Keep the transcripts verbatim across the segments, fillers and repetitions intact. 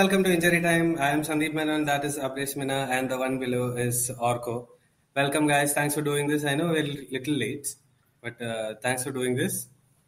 welcome to Injury Time. I am Sandeep Menon, that is Abresh Mina, and the one below is Orko. Welcome, guys. Thanks for doing this. I know we're a little late, but uh, thanks for doing this.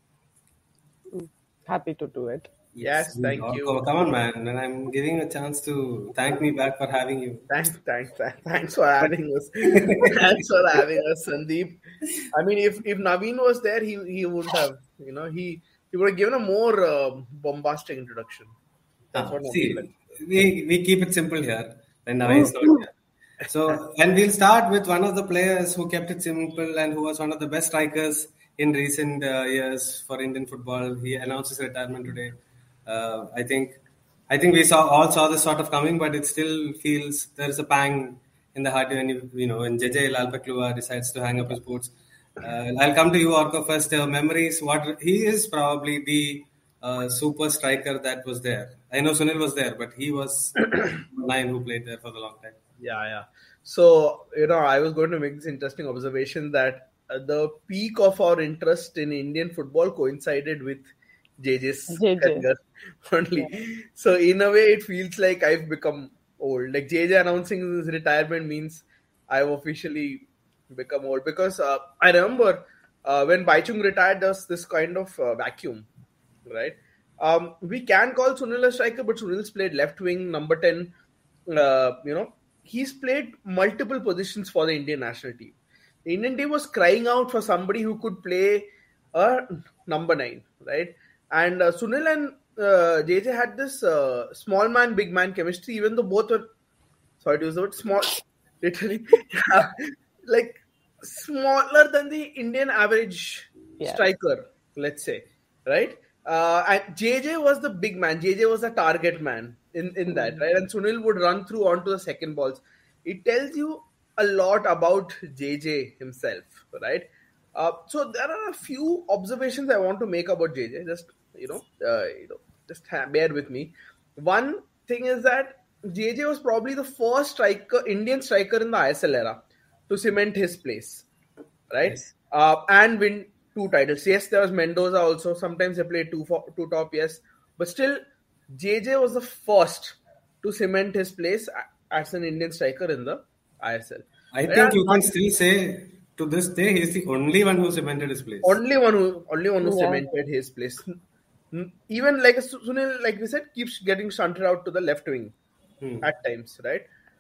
Happy to do it. Yes, thank Orko, you. Come on, man. And I'm giving a chance to thank me back for having you. Thanks, thanks, thanks, thanks for having us. Thanks for having us, Sandeep. I mean, if if Naveen was there, he he would have, you know, he he would have given a more uh, bombastic introduction. That's Ah, what see, Naveen we, we keep it simple here when Naveen is not here. So, and we'll start with one of the players who kept it simple and who was one of the best strikers in recent uh, years for Indian football. He announced his retirement today. Uh, I think, I think we saw all saw this sort of coming, but it still feels there is a pang in the heart when you, you know when J J Lalpaklua decides to hang up his boots. Uh, I'll come to you, Orko, first. Uh, memories. What he is probably the uh, super striker that was there. I know Sunil was there, but he was nine who played there for the long time. Yeah, yeah. So, you know, I was going to make this interesting observation that uh, the peak of our interest in Indian football coincided with J J's J J. career only. Yeah. So, in a way, it feels like I've become old. Like J J announcing his retirement means I've officially become old. Because uh, I remember uh, when Baichung retired, there was this kind of uh, vacuum, right? Um, we can call Sunil a striker, but Sunil's played left wing, number ten, uh, you know. He's played multiple positions for the Indian national team. The Indian team was crying out for somebody who could play a number nine, right? And uh, Sunil and uh, J J had this uh, small man, big man chemistry, even though both were, sorry to use the word, small, literally, yeah, like smaller than the Indian average Yeah. striker, let's say, right? Uh, and J J was the big man. J J was the target man in, in that, right? And Sunil would run through onto the second balls. It tells you a lot about J J himself, right? Uh, so there are a few observations I want to make about J J. Just you know, uh, you know, just ha- bear with me. One thing is that J J was probably the first striker, Indian striker in the I S L era to cement his place, right? Yes. Uh, and win two titles. Yes, there was Mendoza also. Sometimes they played two for, two top, yes. But still, J J was the first to cement his place a- as an Indian striker in the I S L. I Right? think you can still say to this day he's the only one who cemented his place. Only one who, only one who Yeah. cemented his place. N- Even like Sunil, like we said, keeps getting shunted out to the left wing Hmm. at times, right?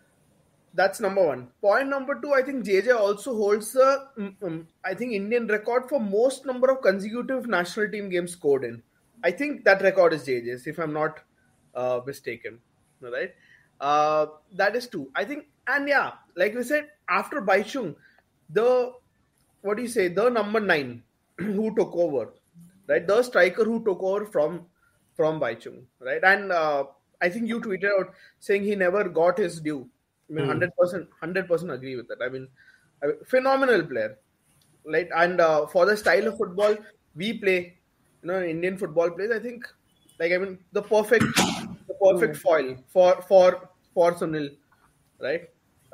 That's number one. Point number two, I think J J also holds the, mm, mm, I think, Indian record for most number of consecutive national team games scored in. I think that record is J J's, if I'm not uh, mistaken. Right? Uh, that is two. I think, and yeah, like we said, after Baichung, the, what do you say, the number nine who took over, right? The striker who took over from from Baichung, right? And uh, I think you tweeted out saying he never got his due. I mean, Hmm. hundred percent, hundred percent agree with that. I mean, I mean, phenomenal player, right? And uh, for the style of football we play, you know, Indian football plays, I think, like I mean, the perfect, the perfect foil for for for Sunil, right?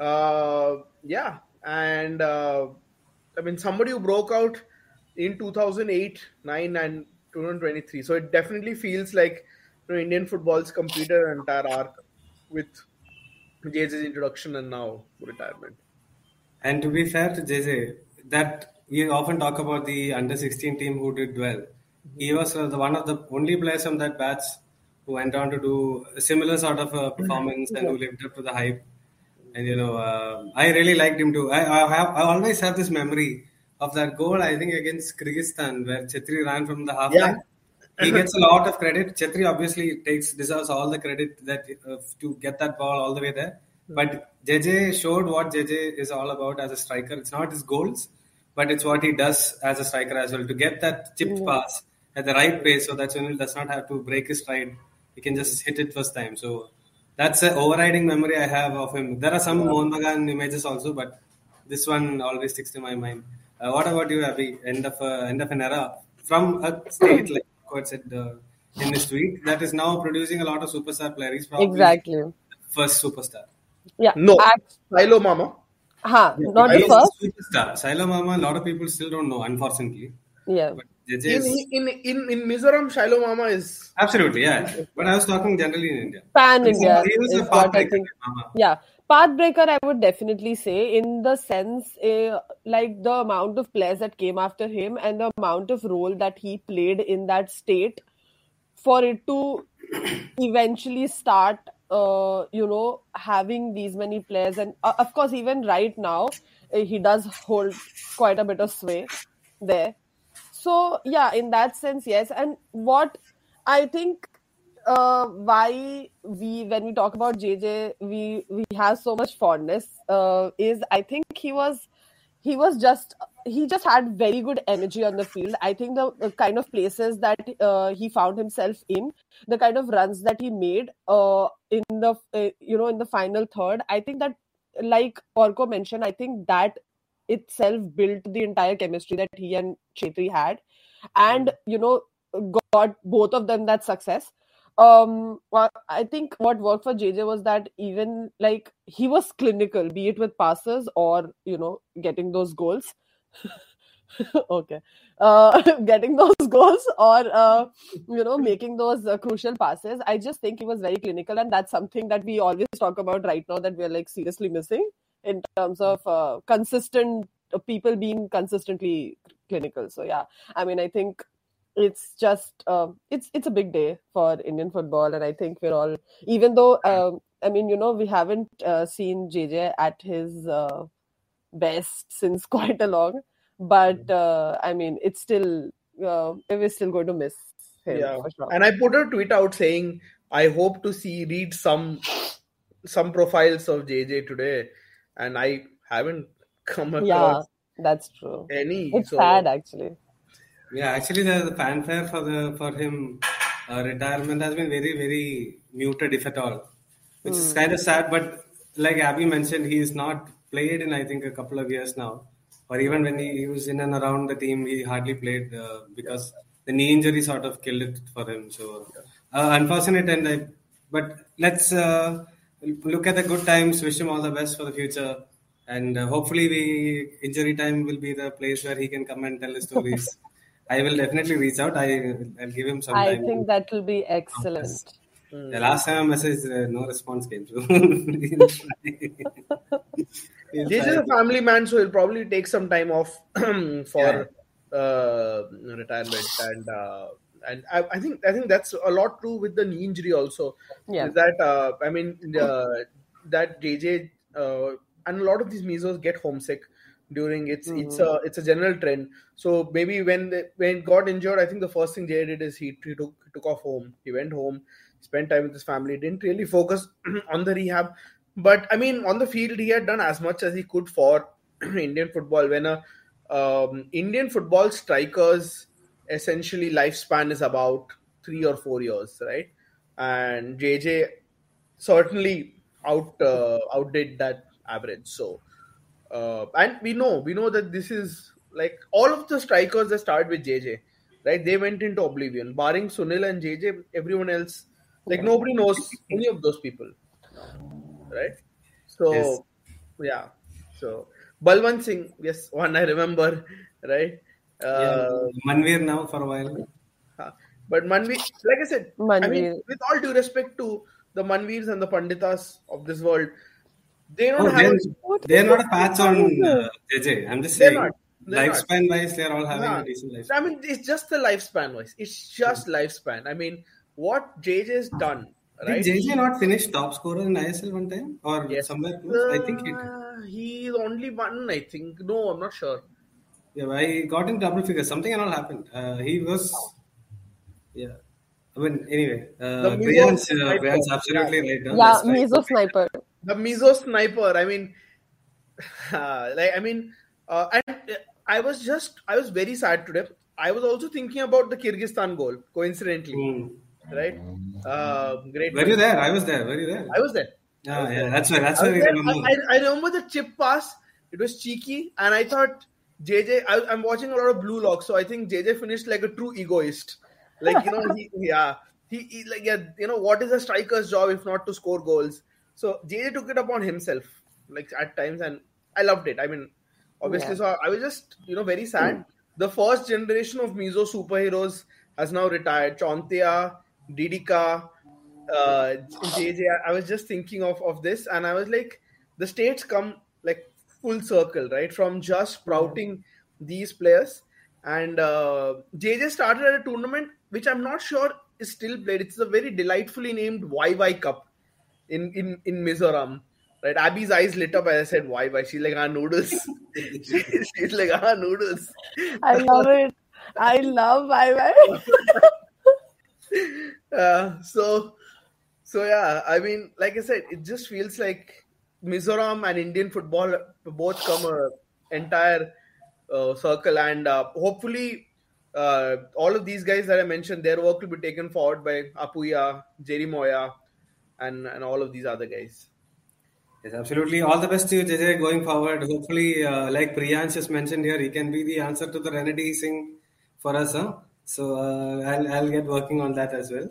Uh, yeah, and uh, I mean, somebody who broke out in two thousand eight, nine, and two thousand twenty-three. So it definitely feels like, you know, Indian football's completed an entire arc with J J's introduction and now retirement. And to be fair to J J, that we often talk about the under sixteen team who did well. He was uh, the one of the only players from that batch who went on to do a similar sort of uh, performance and who lived up to the hype. And you know, uh, I really liked him too. I, I have, I always have this memory of that goal, I think, against Kyrgyzstan, where Chetri ran from the half Yeah. line. He gets a lot of credit. Chetri obviously takes deserves all the credit that uh, to get that ball all the way there. But J J showed what J J is all about as a striker. It's not his goals, but it's what he does as a striker as well. To get that chipped pass at the right pace so that Sunil does not have to break his stride. He can just hit it first time. So that's an overriding memory I have of him. There are some Mohan Bagan images also, but this one always sticks to my mind. Uh, what about you, Abhi? End of, uh, end of an era from a state, like Kurt said uh, in his tweet, that is now producing a lot of superstar players. He's probably Exactly. the first superstar. Yeah. No, Act- Silo Mama. huh, not the He's first. a superstar. Silo Mama, a lot of people still don't know, unfortunately. Yeah. But J J In is in in in Mizoram, Shiloh Mama is absolutely, yeah. But I was talking generally in India. Pan He's a- India he was a is what I pathbreaker, think. Mama. Yeah, pathbreaker, I would definitely say, in the sense, uh, like the amount of players that came after him and the amount of role that he played in that state for it to eventually start, uh, you know, having these many players. And uh, of course, even right now, uh, he does hold quite a bit of sway there. So, yeah, in that sense, yes. And what I think uh, why we, when we talk about J J, we we have so much fondness uh, is I think he was he was just he just had very good energy on the field. I think the, the kind of places that uh, he found himself in, the kind of runs that he made uh, in the uh, you know in the final third, I think that, like Orko mentioned, I think that itself built the entire chemistry that he and Chetri had, and you know got both of them that success. Um, well, I think what worked for J J was that even like he was clinical, be it with passes or you know getting those goals. Okay, uh, getting those goals or uh, you know making those uh, crucial passes. I just think he was very clinical, and that's something that we always talk about right now that we're like seriously missing in terms of uh, consistent uh, people being consistently clinical. So yeah, I mean, I think it's just uh, it's it's a big day for Indian football, and I think we're all, even though um, I mean, you know, we haven't uh, seen J J at his uh, best since quite a long, but uh, I mean, it's still uh, we're still going to miss him yeah. for sure. And I put a tweet out saying I hope to see read some some profiles of J J today, and I haven't come Yeah, across that's true. any. It's So sad actually. Yeah, actually, the, the fanfare for the for him uh, retirement has been very very muted, if at all, which is kind of sad. But like Abby mentioned, he's not played in I think a couple of years now, or even when he, he was in and around the team, he hardly played uh, because the knee injury sort of killed it for him. So uh, unfortunate, and I, but let's uh, look at the good times. Wish him all the best for the future. And uh, hopefully, we injury time will be the place where he can come and tell his stories. I will definitely reach out. I I'll give him some I time. think that will be excellent. The last time I messaged, uh, no response came through. J J is a family man, so he'll probably take some time off for uh, retirement, and uh, and I, I think I think that's a lot true with the knee injury also. Yeah. Is that uh, I mean uh, that J J uh, and a lot of these mesos get homesick during it's Mm-hmm. it's a it's a general trend. So maybe when the, when he got injured, I think the first thing J J did is he, he took he took off home. He went home, spent time with his family, didn't really focus on the rehab. But I mean, on the field, he had done as much as he could for Indian football. When a um, Indian football strikers essentially lifespan is about three or four years, right? And J J certainly out uh, outdid that average. So, uh, and we know we know that this is like all of the strikers that started with J J, right? They went into oblivion, barring Sunil and J J. Everyone else, like nobody knows any of those people. Right, so Yes. yeah, so Balwant Singh, yes, one I remember, right? Yeah, Uh, Manveer now for a while. huh. But Manveer, like I said, I mean, Manveer. with all due respect to the Manveers and the Panditas of this world, they don't Oh, have. they're, A, they're not a patch on uh, J J. I'm just They're saying, not. They're not. lifespan wise, they're all having Yeah. a decent lifespan. I mean, it's just the lifespan wise. It's just lifespan. I mean, what J J's done, right? Did J J not finish top scorer in I S L one time or Yes. somewhere close? I think he did. Uh, he's only one, I think. No, I'm not sure. Yeah, I got in double figures. Something and all happened. Uh, he was, yeah. I mean, anyway, uh, The Priyan's, Mizo uh, Priyan's sniper. absolutely Yeah. right. Uh, Yeah, that's right. Mizo sniper. The Mizo sniper. I mean, uh, like I mean, uh, and uh, I was just I was very sad today. I was also thinking about the Kyrgyzstan goal, coincidentally, Hmm. right? Uh, great. Were you there? I was there. Were you there? I was there. Yeah, yeah. That's why. That's I, why was we there. remember. I, I, I remember the chip pass. It was cheeky, and I thought J J. I, I'm watching a lot of Blue Lock, so I think J J finished like a true egoist. Like you know, he yeah, he, he like yeah, you know, what is a striker's job if not to score goals? So J J took it upon himself, like at times, and I loved it. I mean, obviously, Yeah. so I was just you know very sad, the first generation of Mizo superheroes has now retired. Chauntia, Didika, uh, J J. I was just thinking of, of this, and I was like, the states come like full circle, right? From just sprouting these players. And uh, J J started at a tournament which I'm not sure is still played. It's a very delightfully named Y Y Cup in, in, in Mizoram. Right, Abby's eyes lit up as I said Y Y. She's like, ah, noodles. She's like, ah, noodles. I love it. I love Y Y. uh, so, so yeah, I mean, like I said, it just feels like Mizoram and Indian football both come a entire uh, circle, and uh, hopefully uh, all of these guys that I mentioned, their work will be taken forward by Apuya, Jerry Moya, and, and all of these other guys. Yes, absolutely. All the best to you, J J, going forward. Hopefully, uh, like Priyansh just mentioned here, he can be the answer to the Renedy Singh for us. Huh? So uh, I'll I'll get working on that as well.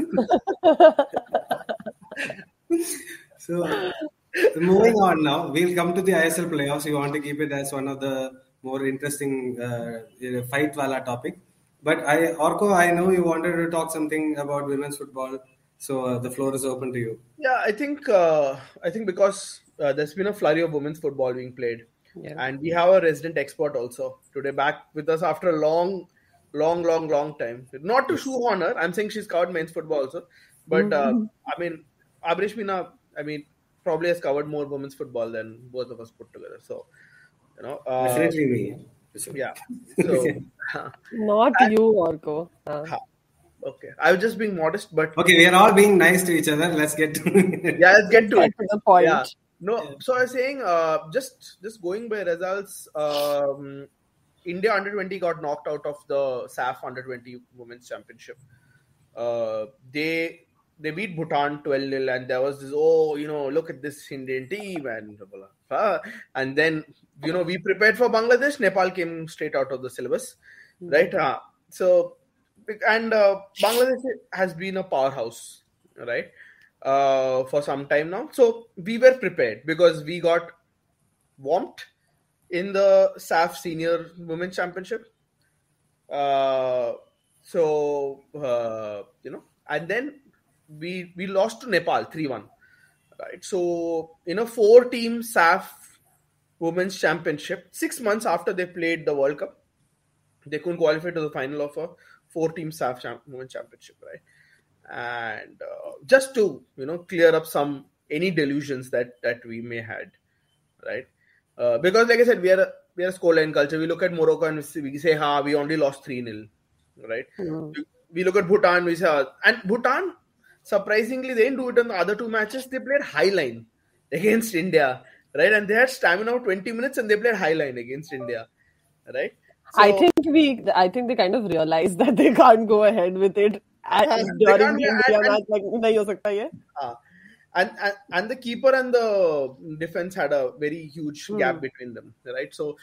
So uh, moving on now, we'll come to the I S L playoffs. We want to keep it as one of the more interesting uh, fight wala topic. But I, Orko, I know you wanted to talk something about women's football. So uh, the floor is open to you. Yeah, I think uh, I think because uh, there's been a flurry of women's football being played, yeah. And we have a resident expert also today back with us after a long, long, long, long time. Not to shoehorn her, I'm saying she's covered men's football also, but mm-hmm. uh, I mean, Abrishmina, I mean, probably has covered more women's football than both of us put together. So, you know, uh, definitely me. Yeah. So, not and, you, Orko. Uh. Okay, I was just being modest, but okay, we are all being nice to each other. Let's get to it. Yeah, let's get to get it. To the point. Yeah. No, yeah. So I was saying, uh, just just going by results, um, India under twenty got knocked out of the S A F under twenty Women's Championship. Uh, they they beat Bhutan twelve nil, and there was this, oh, you know, look at this Indian team, and blah, blah, blah. And then, you know, we prepared for Bangladesh. Nepal came straight out of the syllabus, mm-hmm. right? Uh, so. And uh, Bangladesh has been a powerhouse, right, uh, for some time now. So we were prepared because we got whomped in the S A F Senior Women's Championship. Uh, so, uh, you know, and then we we lost to Nepal three one, right? So, in a four-team S A F Women's Championship, six months after they played the World Cup, they couldn't qualify to the final of a four-team S A F Champ- Women's Championship, right? And uh, just to, you know, clear up some, any delusions that, that we may had, right? Uh, because like I said, we are a, we are a scoreline culture. We look at Morocco and we say, ha, we only lost three nil, right? Mm-hmm. We, we look at Bhutan, we say, ah, and Bhutan, surprisingly, they didn't do it in the other two matches. They played high line against India, right? And they had stamina of twenty minutes and they played high line against India, right? So, I think we, I think they kind of realized that they can't go ahead with it at, uh, during the India and, match. Like, nahi ho sakta ye. Uh, and, and and the keeper and the defense had a very huge hmm. gap between them, right? So,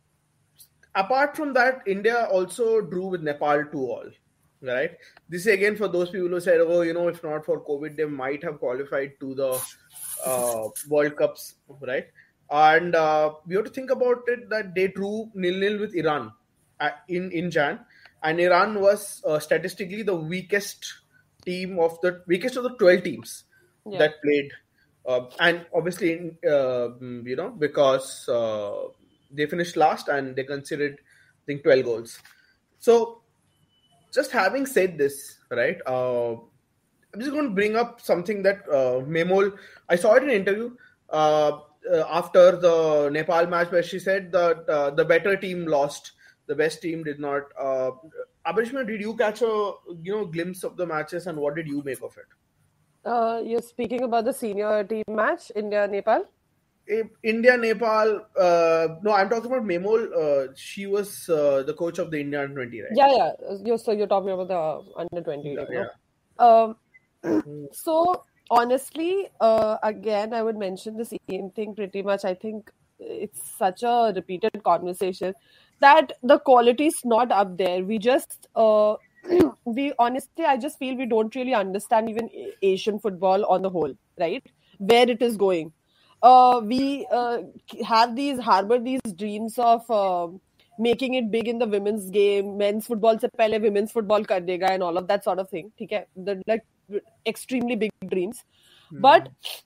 apart from that, India also drew with Nepal two all, right? This is again for those people who said, oh, you know, if not for COVID, they might have qualified to the uh, World Cups, right? And uh, we have to think about it that they drew nil nil with Iran in, in Jan. And Iran was uh, statistically the weakest team of the weakest of the twelve teams yeah. that played. Uh, and obviously, uh, you know, because uh, they finished last and they conceded, I think, twelve goals. So, just having said this, right, uh, I'm just going to bring up something that uh, Memol, I saw it in an interview uh, uh, after the Nepal match where she said that uh, the better team lost. The best team did not. Uh, Abrishma, did you catch a you know glimpse of the matches and what did you make of it? Uh, you're speaking about the senior team match, India-Nepal? India-Nepal. Uh, no, I'm talking about Memol. Uh, she was uh, the coach of the India under twenty, right? Yeah, yeah. You're, so you're talking about the under twenty, yeah. Like, yeah. No? Um, so honestly, uh, again, I would mention the same thing pretty much. I think it's such a repeated conversation that the quality is not up there. We just, uh, we honestly, I just feel we don't really understand even Asian football on the whole, right? Where it is going. Uh, we uh, have these, harbor these dreams of uh, making it big in the women's game, men's football se pehle women's football kar dega and all of that sort of thing. Okay? The like extremely big dreams. Mm. But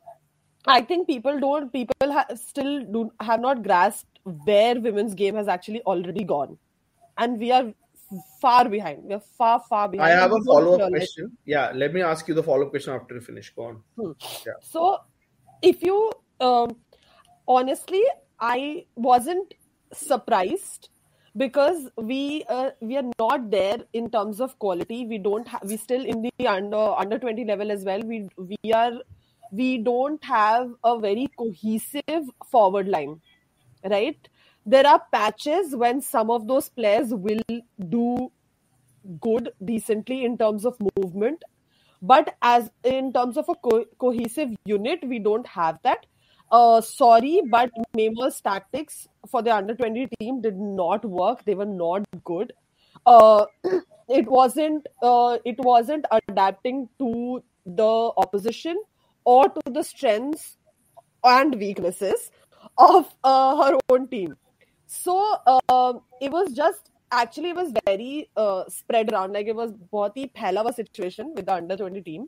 I think people don't, people ha- still do have not grasped where women's game has actually already gone. And we are far behind. We are far, far behind. I have a follow-up question. Yeah, let me ask you the follow-up question after you finish. Go on. Hmm. Yeah. So, if you, um, honestly, I wasn't surprised because we uh, we are not there in terms of quality. We don't have, we still in the under under twenty level as well. We we are, we don't have a very cohesive forward line, right? There are patches when some of those players will do good, decently in terms of movement. But as in terms of a co- cohesive unit, we don't have that. Uh, sorry, but Maimer's tactics for the under twenty team did not work. They were not good. Uh, it wasn't. Uh, it wasn't adapting to the opposition or to the strengths and weaknesses of uh, her own team. So uh, it was just, actually it was very uh, spread around. Like it was बहुत ही फैला हुआ situation with the under twenty team.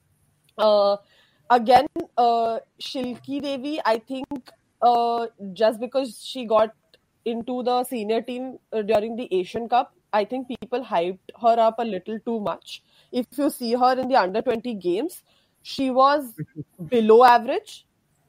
Uh, again, uh, Shilki Devi, I think uh, just because she got into the senior team uh, during the Asian Cup, I think people hyped her up a little too much. If you see her in the under twenty games, she was below average.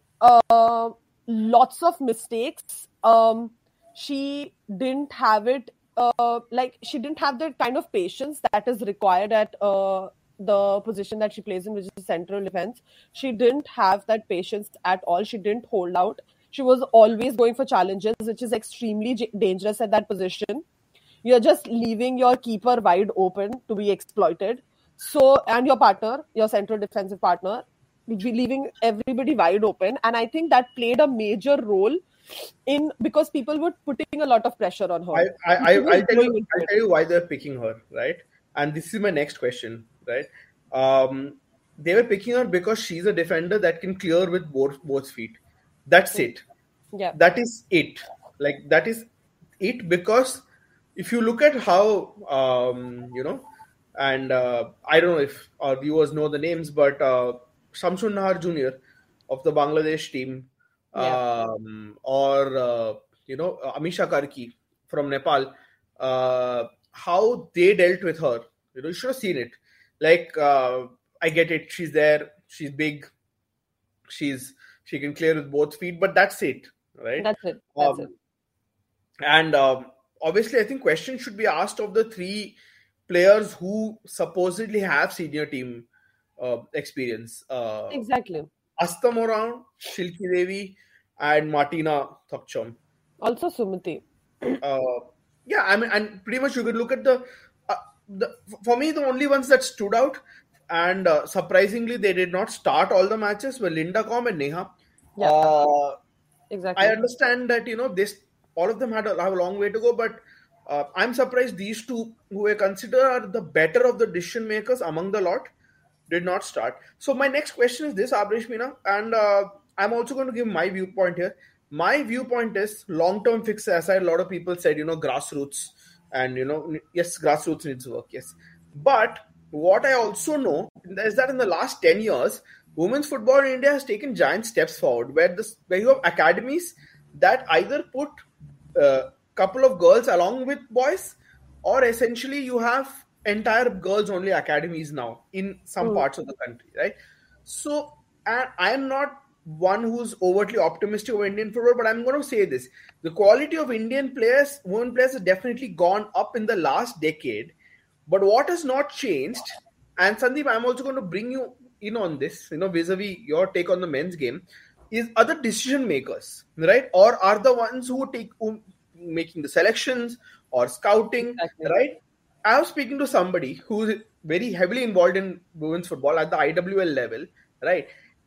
Uh, lots of mistakes. Um, she didn't have it, uh, like she didn't have the kind of patience that is required at uh, the position that she plays in, which is central defense. She didn't have that patience at all. She didn't hold out. She was always going for challenges, which is extremely j- dangerous at that position. You're just leaving your keeper wide open to be exploited. So, and your partner, your central defensive partner, leaving everybody wide open. And I think that played a major role in, because people were putting a lot of pressure on her. I, I, I, I'll, tell you, I'll tell you why they're picking her, right? And this is my next question, right? Um, they were picking her because she's a defender that can clear with both, both feet. That's it. Yeah. That is it. Like, that is it, because if you look at how, um, you know, and uh, I don't know if our viewers know the names, but uh, Shamsun Nahar Junior of the Bangladesh team, Yeah. um, or uh, you know, Amisha Karki from Nepal, uh, how they dealt with her. You know, you should have seen it. Like, uh, I get it. She's there. She's big. She's she can clear with both feet, but that's it, right? That's it. That's um, it. And um, obviously, I think questions should be asked of the three players who supposedly have senior team uh, experience. Uh, exactly. Asta Moran, Shilki Devi, and Martina Thakcham. Also Sumati. Uh, yeah, I mean, and pretty much you could look at the, uh, the for me, the only ones that stood out, and uh, surprisingly, they did not start all the matches, were Linda Com and Neha. Yeah, uh, exactly. I understand that, you know, this all of them had a, have a long way to go, but uh, I'm surprised these two, who were considered the better of the decision makers among the lot, did not start. So my next question is this, Abrish Meena, and uh, I'm also going to give my viewpoint here. My viewpoint is long-term fix, as I, a lot of people said, you know, grassroots, and, you know, yes, grassroots needs work, yes. But what I also know is that in the last ten years, women's football in India has taken giant steps forward, where this where you have academies that either put a couple of girls along with boys, or essentially you have entire girls only academies now in some mm. parts of the country, right? So, and I am not one who's overtly optimistic of Indian football, but I'm going to say this: the quality of Indian players, women players, has definitely gone up in the last decade. But what has not changed, and Sandeep, I'm also going to bring you in on this, you know, vis-a-vis your take on the men's game, is other decision makers, right? Or are the ones who take who making the selections or scouting, exactly. Right? I was speaking to somebody who's very heavily involved in women's football at the I W L level, right?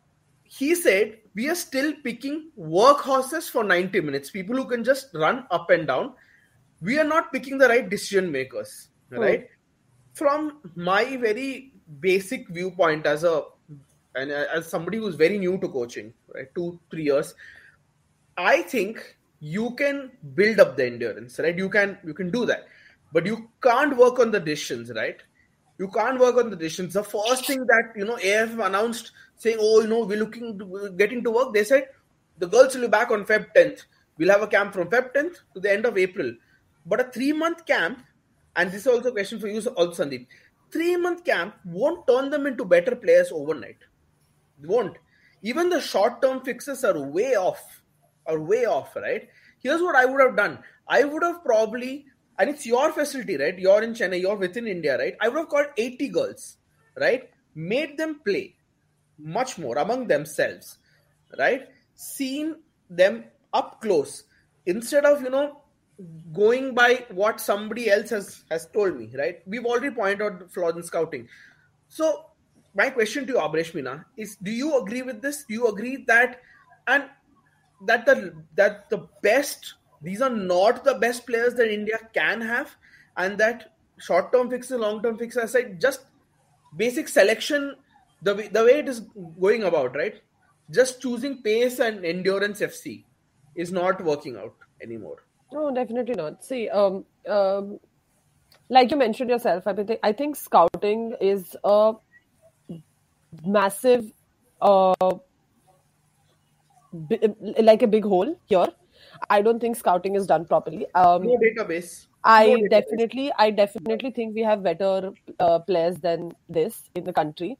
He said, we are still picking workhorses for ninety minutes, people who can just run up and down. We are not picking the right decision makers, right? Hmm. From my very basic viewpoint as a and as somebody who's very new to coaching, right, two, three years, I think you can build up the endurance, right? You can you can do that, but you can't work on the decisions, right? You can't work on the decisions. The first thing that you know A F F announced saying, oh, you know, we're looking to, we're getting to work. They said the girls will be back on February tenth. We'll have a camp from February tenth to the end of April. But a three-month camp, and this is also a question for you, also Sandeep. Three-month camp won't turn them into better players overnight. It won't. Even the short-term fixes are way off. Are way off, right? Here's what I would have done. I would have probably, and it's your facility, right? You're in Chennai, you're within India, right? I would have called eighty girls, right? Made them play much more among themselves, right? Seen them up close instead of, you know, going by what somebody else has, has told me, right? We've already pointed out the flaws in scouting. So my question to you, Abreshmina, is do you agree with this? Do you agree that and that the that the best, these are not the best players that India can have, and that short-term fixes, long-term fixes aside, just basic selection, the way, the way it is going about, right? Just choosing pace and endurance F C is not working out anymore. No, definitely not. See, um, um, like you mentioned yourself, I think I think scouting is a massive, uh, b- like a big hole here. I don't think scouting is done properly. Um, No database. I No database. definitely, I definitely think we have better uh, players than this in the country.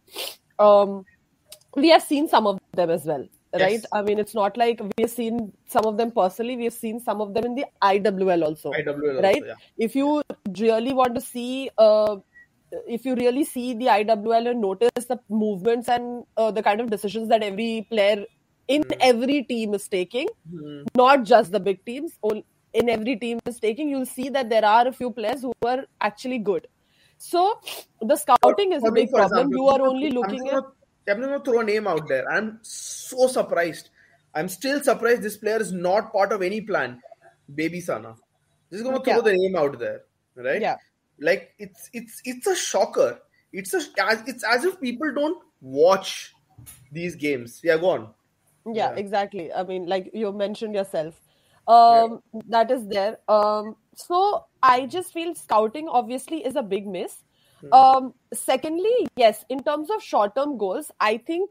Um, we have seen some of them as well, right? Yes. I mean, it's not like we've seen some of them personally. We've seen some of them in the I W L also, I W L right? also, yeah. If you really want to see, uh, if you really see the I W L and notice the movements and uh, the kind of decisions that every player in Mm. every team is taking, Mm. not just the big teams, all- in every team is taking, you'll see that there are a few players who are actually good. So the scouting is For a me, big for problem. example, You are I'm only just looking gonna- at I'm just going to throw a name out there. I'm so surprised. I'm still surprised this player is not part of any plan. Baby Sana. Just going to throw Yeah. the name out there, right? Yeah. Like it's it's it's a shocker. It's a it's as if people don't watch these games. Yeah, go on. Yeah, Yeah. exactly. I mean, like you mentioned yourself, um, that is there. Um, so I just feel scouting obviously is a big miss. Um, secondly, yes, in terms of short-term goals, I think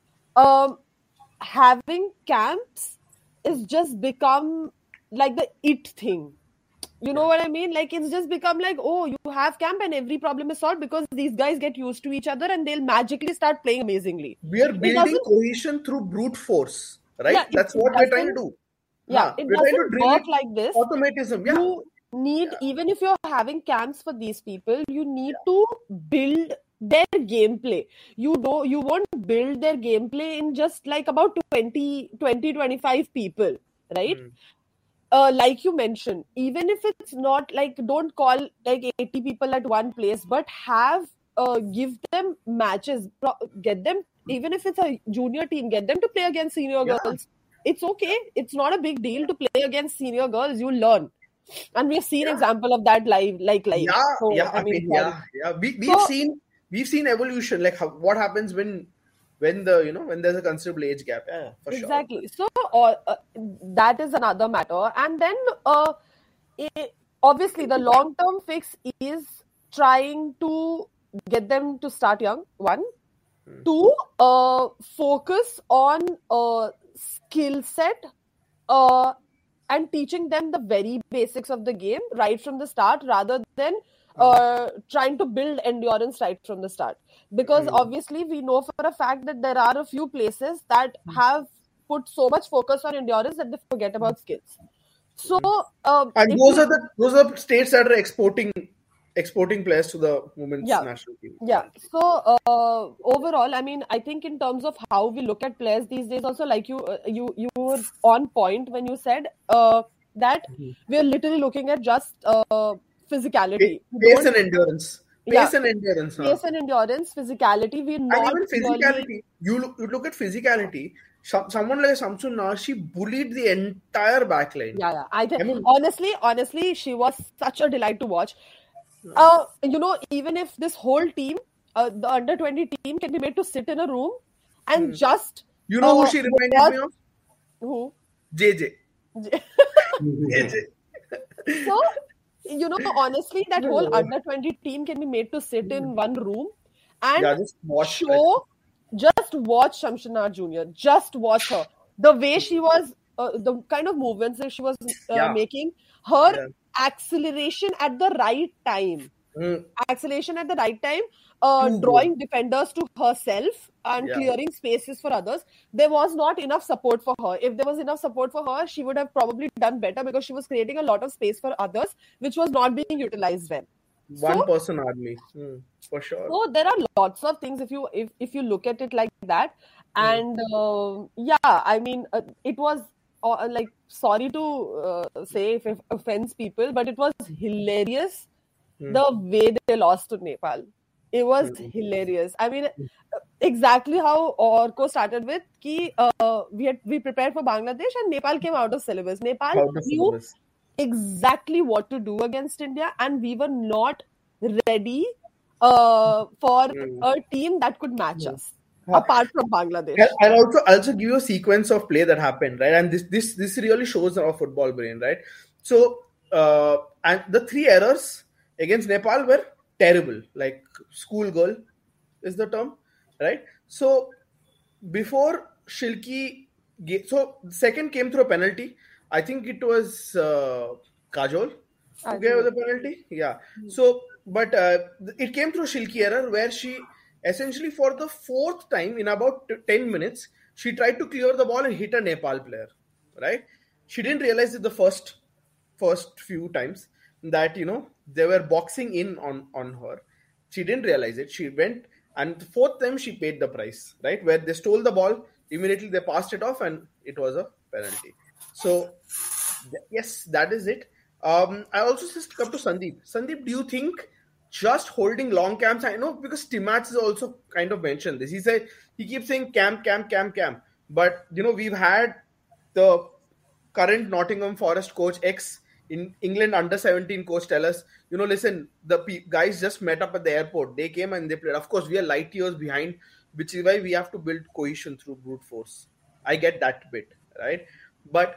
um, having camps is just become like the it thing. You know what I mean? Like it's just become like, oh, you have camp and every problem is solved because these guys get used to each other and they'll magically start playing amazingly. We are building doesn't- cohesion through brute force, right? Yeah, it- That's it what we're trying to doesn't- do. Yeah, Huh. it We're trying to doesn't drill work it like this. automatism. Yeah. You need, even if you're having camps for these people, you need to build their gameplay. You don't, you won't build their gameplay in just like about twenty, twenty, twenty-five people, right? Hmm. Uh, like you mentioned, even if it's not like, don't call like eighty people at one place, but have, uh, give them matches, pro- get them, even if it's a junior team, get them to play against senior Yeah. girls. It's okay. It's not a big deal to play against senior girls. You learn. And we've seen Yeah. example of that live, like live. Yeah, So, yeah. I mean, yeah, yeah. We we've So- seen we've seen evolution. Like how, what happens when when the you know when there's a considerable age gap. Yeah, for sure. Exactly. So uh, uh, that is another matter. And then uh, it, obviously the long-term fix is trying to get them to start young, one. Hmm. Two, uh, focus on uh, skill set uh, and teaching them the very basics of the game right from the start rather than uh, trying to build endurance right from the start. Because Mm. obviously we know for a fact that there are a few places that have put so much focus on endurance that they forget about skills. So, um, And if those you- are the those are the states that are exporting exporting players to the women's Yeah. national team. Yeah. So uh, overall, I mean, I think in terms of how we look at players these days, also like you, uh, you, you were on point when you said uh, that we're literally looking at just uh, physicality. Pa- We Pace don't- and endurance. Pace Yeah. and endurance. huh? Pace and endurance, physicality. We're And not even really- physicality. You look, you look at physicality. Some, someone like Samsun Nar, she bullied the entire backline. Yeah, yeah. I think I mean- honestly, honestly, she was such a delight to watch. Uh, you know, even if this whole team, uh, the under twenty team, can be made to sit in a room and just You know uh, who she reminded watch- me of? who? J J. So, you know, honestly, that whole under twenty team can be made to sit in one room and Yeah, just watch show, just watch Shamshunnahar Junior Just watch her. The way she was, uh, the kind of movements that she was uh, Yeah. making, her Yeah. acceleration at the right time. Mm. Acceleration at the right time, uh, Too drawing defenders to herself and Yeah. clearing spaces for others. There was not enough support for her. If there was enough support for her, she would have probably done better because she was creating a lot of space for others, which was not being utilized well. One So, person army, mm, for sure. so there are lots of things if you if, if you look at it like that. And uh, yeah, I mean, uh, it was uh, like, sorry to uh, say if it offends people, but it was hilarious the way they lost to Nepal. It was hilarious. I mean, exactly how Orko started with, ki, uh, we had we prepared for Bangladesh and Nepal came out of syllabus. Nepal Out of knew syllabus. exactly what to do against India, and we were not ready uh, for a team that could match us, apart from Bangladesh. I'll I'll also I'll also give you a sequence of play that happened, right? And this this this really shows our football brain, right? So, uh, and the three errors against Nepal were terrible, like schoolgirl is the term, right? So before Shilki, ga- so second came through a penalty. I think it was uh, Kajol who gave the penalty. Yeah. So, but uh, it came through Shilki error where she essentially for the fourth time in about ten minutes she tried to clear the ball and hit a Nepal player. Right? She didn't realize it the first first few times that you know they were boxing in on on her. She didn't realize it. She went, and the fourth time she paid the price, right? Where they stole the ball, immediately they passed it off, and it was a penalty. So, th- yes, that is it. Um, I also just come to Sandeep. Sandeep, do you think just holding long camps? I know because Timats is also kind of mentioned this. He said he keeps saying camp, camp, camp, camp. But you know we've had the current Nottingham Forest coach ex in England under seventeen coach tell us, you know, listen, the pe- guys just met up at the airport. They came and they played. Of course, we are light years behind, which is why we have to build cohesion through brute force. I get that bit, right? But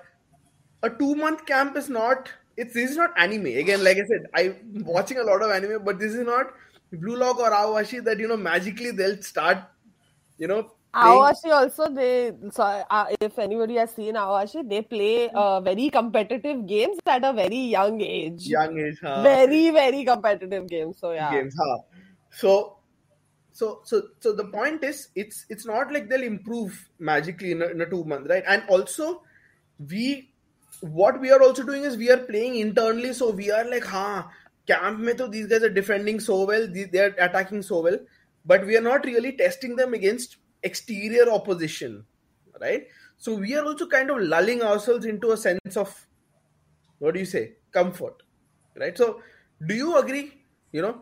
a two-month camp is not. It's this is not anime. Again, like I said, I'm watching a lot of anime, but this is not Blue Lock or Awashi that you know magically they'll start, you know. Awashi also, they so, uh, if anybody has seen Awashi, they play uh, very competitive games at a very young age. Young age, huh? Very, very competitive games. So yeah. Games, huh? So, so, so, so the point is, it's it's not like they'll improve magically in a, in a two month, right? And also, we what we are also doing is we are playing internally, so we are like, huh, camp mein to these guys are defending so well, they are attacking so well, but we are not really testing them against exterior opposition, right? So we are also kind of lulling ourselves into a sense of, what do you say, comfort, right? So do you agree, you know,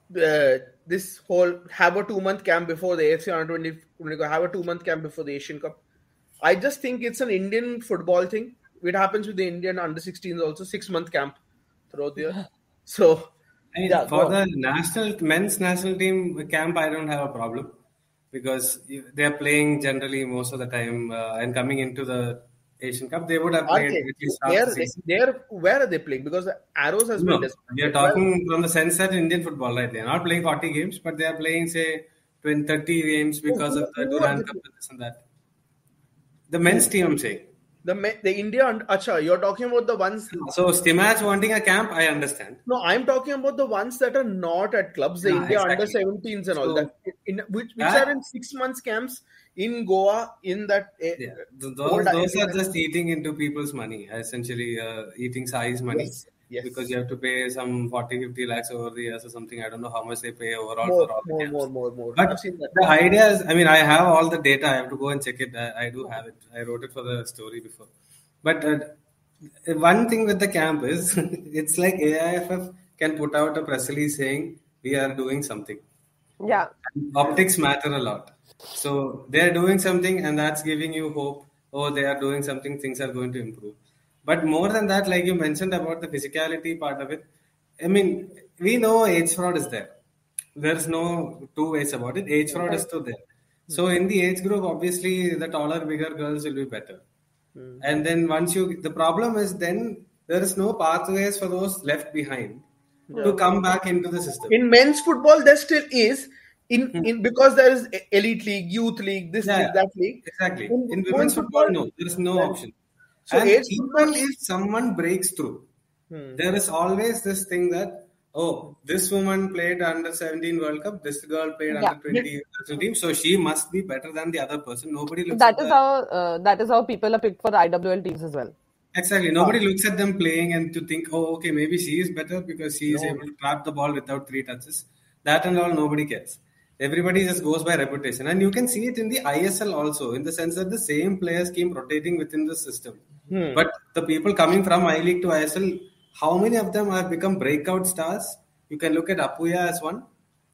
uh, this whole have a two month camp before the A F C under twenty, have a two month camp before the Asian Cup? I just think it's an Indian football thing. It happens with the Indian under sixteens also, six month camp throughout the year. So I mean, yeah, for the national men's national team camp, I don't have a problem because they are playing generally most of the time uh, and coming into the Asian Cup, they would have played they? at least They half are, the they, season. they are, where are they playing? Because the Arrows has No, been we are talking from the sense that Indian football, right? They are not playing forty games, but they are playing, say, twenty, thirty games because who, of the who are Durand they- Cup and this and that. The men's team, I'm saying. The me- the India, and Acha, you're talking about the ones. So, Stimatch wanting a camp, I understand. No, I'm talking about the ones that are not at clubs, the Yeah, India exactly. under seventeens and all So, that, in which which that- are in six months camps in Goa in that. eh, Yeah, th- old those, those I- are just eating into people's money, essentially uh, eating size money. Yes, yes. Because you have to pay some forty, fifty lakhs over the years or something. I don't know how much they pay overall More, for all the more, camps. more, more, more. But I've seen that. the idea is, I mean, I have all the data. I have to go and check it. I, I do have it. I wrote it for the story before. But uh, one thing with the camp is, it's like A I F F can put out a press release saying, we are doing something. Yeah. Optics matter a lot. So they're doing something and that's giving you hope. Oh, they are doing something, things are going to improve. But more than that, like you mentioned about the physicality part of it, I mean, we know age fraud is there. There's no two ways about it. Age fraud is still there. So in the age group, obviously, the taller, bigger girls will be better. Hmm. And then once you, the problem is then there is no pathways for those left behind to come back into the system. In men's football, there still is. In, Hmm. in because there is elite league, youth league, this Yeah, league, that league. exactly. In, In women's women's football, football, no, there is no then- option. So And age even football- if someone breaks through, Hmm. there is always this thing that, oh, this woman played under seventeen World Cup, this girl played Yeah. under twenty national team, so she must be better than the other person. Nobody looks That at is the, how uh, that is how people are picked for I W L teams as well. exactly. Nobody looks at them playing and to think, oh, okay, maybe she is better because she is No. able to trap the ball without three touches. That and all, nobody cares. Everybody just goes by reputation, and you can see it in the I S L also, in the sense that the same players keep rotating within the system. Hmm. But the people coming from I League to I S L, how many of them have become breakout stars? You can look at Apuya as one,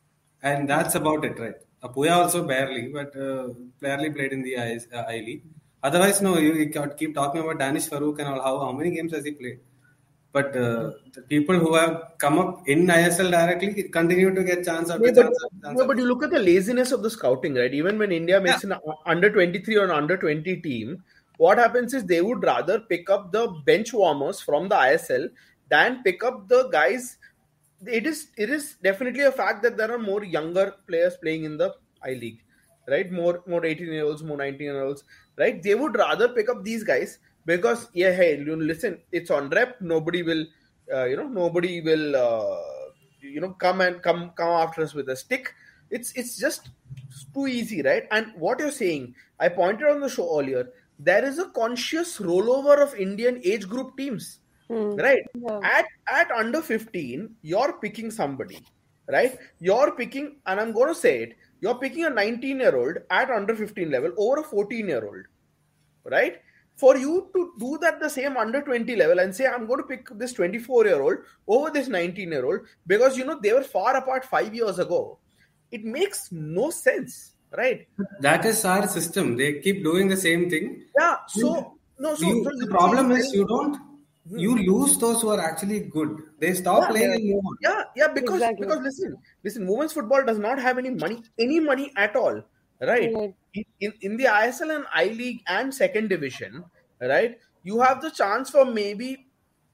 and that's about it, right? Apuya also barely, but uh, barely played in the I, uh, I League. Otherwise, no, you, you can keep talking about Danish Farouk and all. How, how many games has he played? But uh, the people who have come up in I S L directly continue to get chance after Yeah, but, chance after chance. no, but you look at the laziness of the scouting, right? Even when India makes an under twenty-three or an under twenty team, what happens is they would rather pick up the bench warmers from the I S L than pick up the guys. It is it is definitely a fact that there are more younger players playing in the I League, right? More more eighteen year olds, more nineteen year olds, right? They would rather pick up these guys because yeah, hey, you listen, it's on rep. Nobody will, uh, you know, nobody will, uh, you know, come and come come after us with a stick. It's it's just too easy, right? And what you're saying, I pointed on the show earlier. There is a conscious rollover of Indian age group teams. Hmm. Right. Yeah. At at under fifteen, you're picking somebody, right? You're picking, and I'm going to say it, you're picking a nineteen year old at under fifteen level over a fourteen year old, right? For you to do that the same under twenty level and say, I'm going to pick this twenty-four year old over this nineteen year old because, you know, they were far apart five years ago. It makes no sense, right? That is our system. They keep doing the same thing. Yeah. So, no, so, You, so the you- problem you- is you don't, you lose those who are actually good. They stop Yeah, playing yeah. and move on. Yeah, yeah, because Exactly. because listen, listen, women's football does not have any money, any money at all, right? Right. In, in in the I S L and I League and second division, right? You have the chance for maybe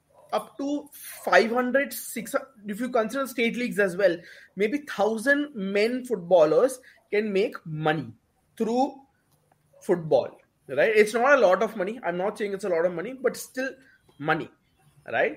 up to five hundred, six hundred, if you consider state leagues as well, maybe one thousand men footballers can make money through football, right? It's not a lot of money. I'm not saying it's a lot of money, but still money, right?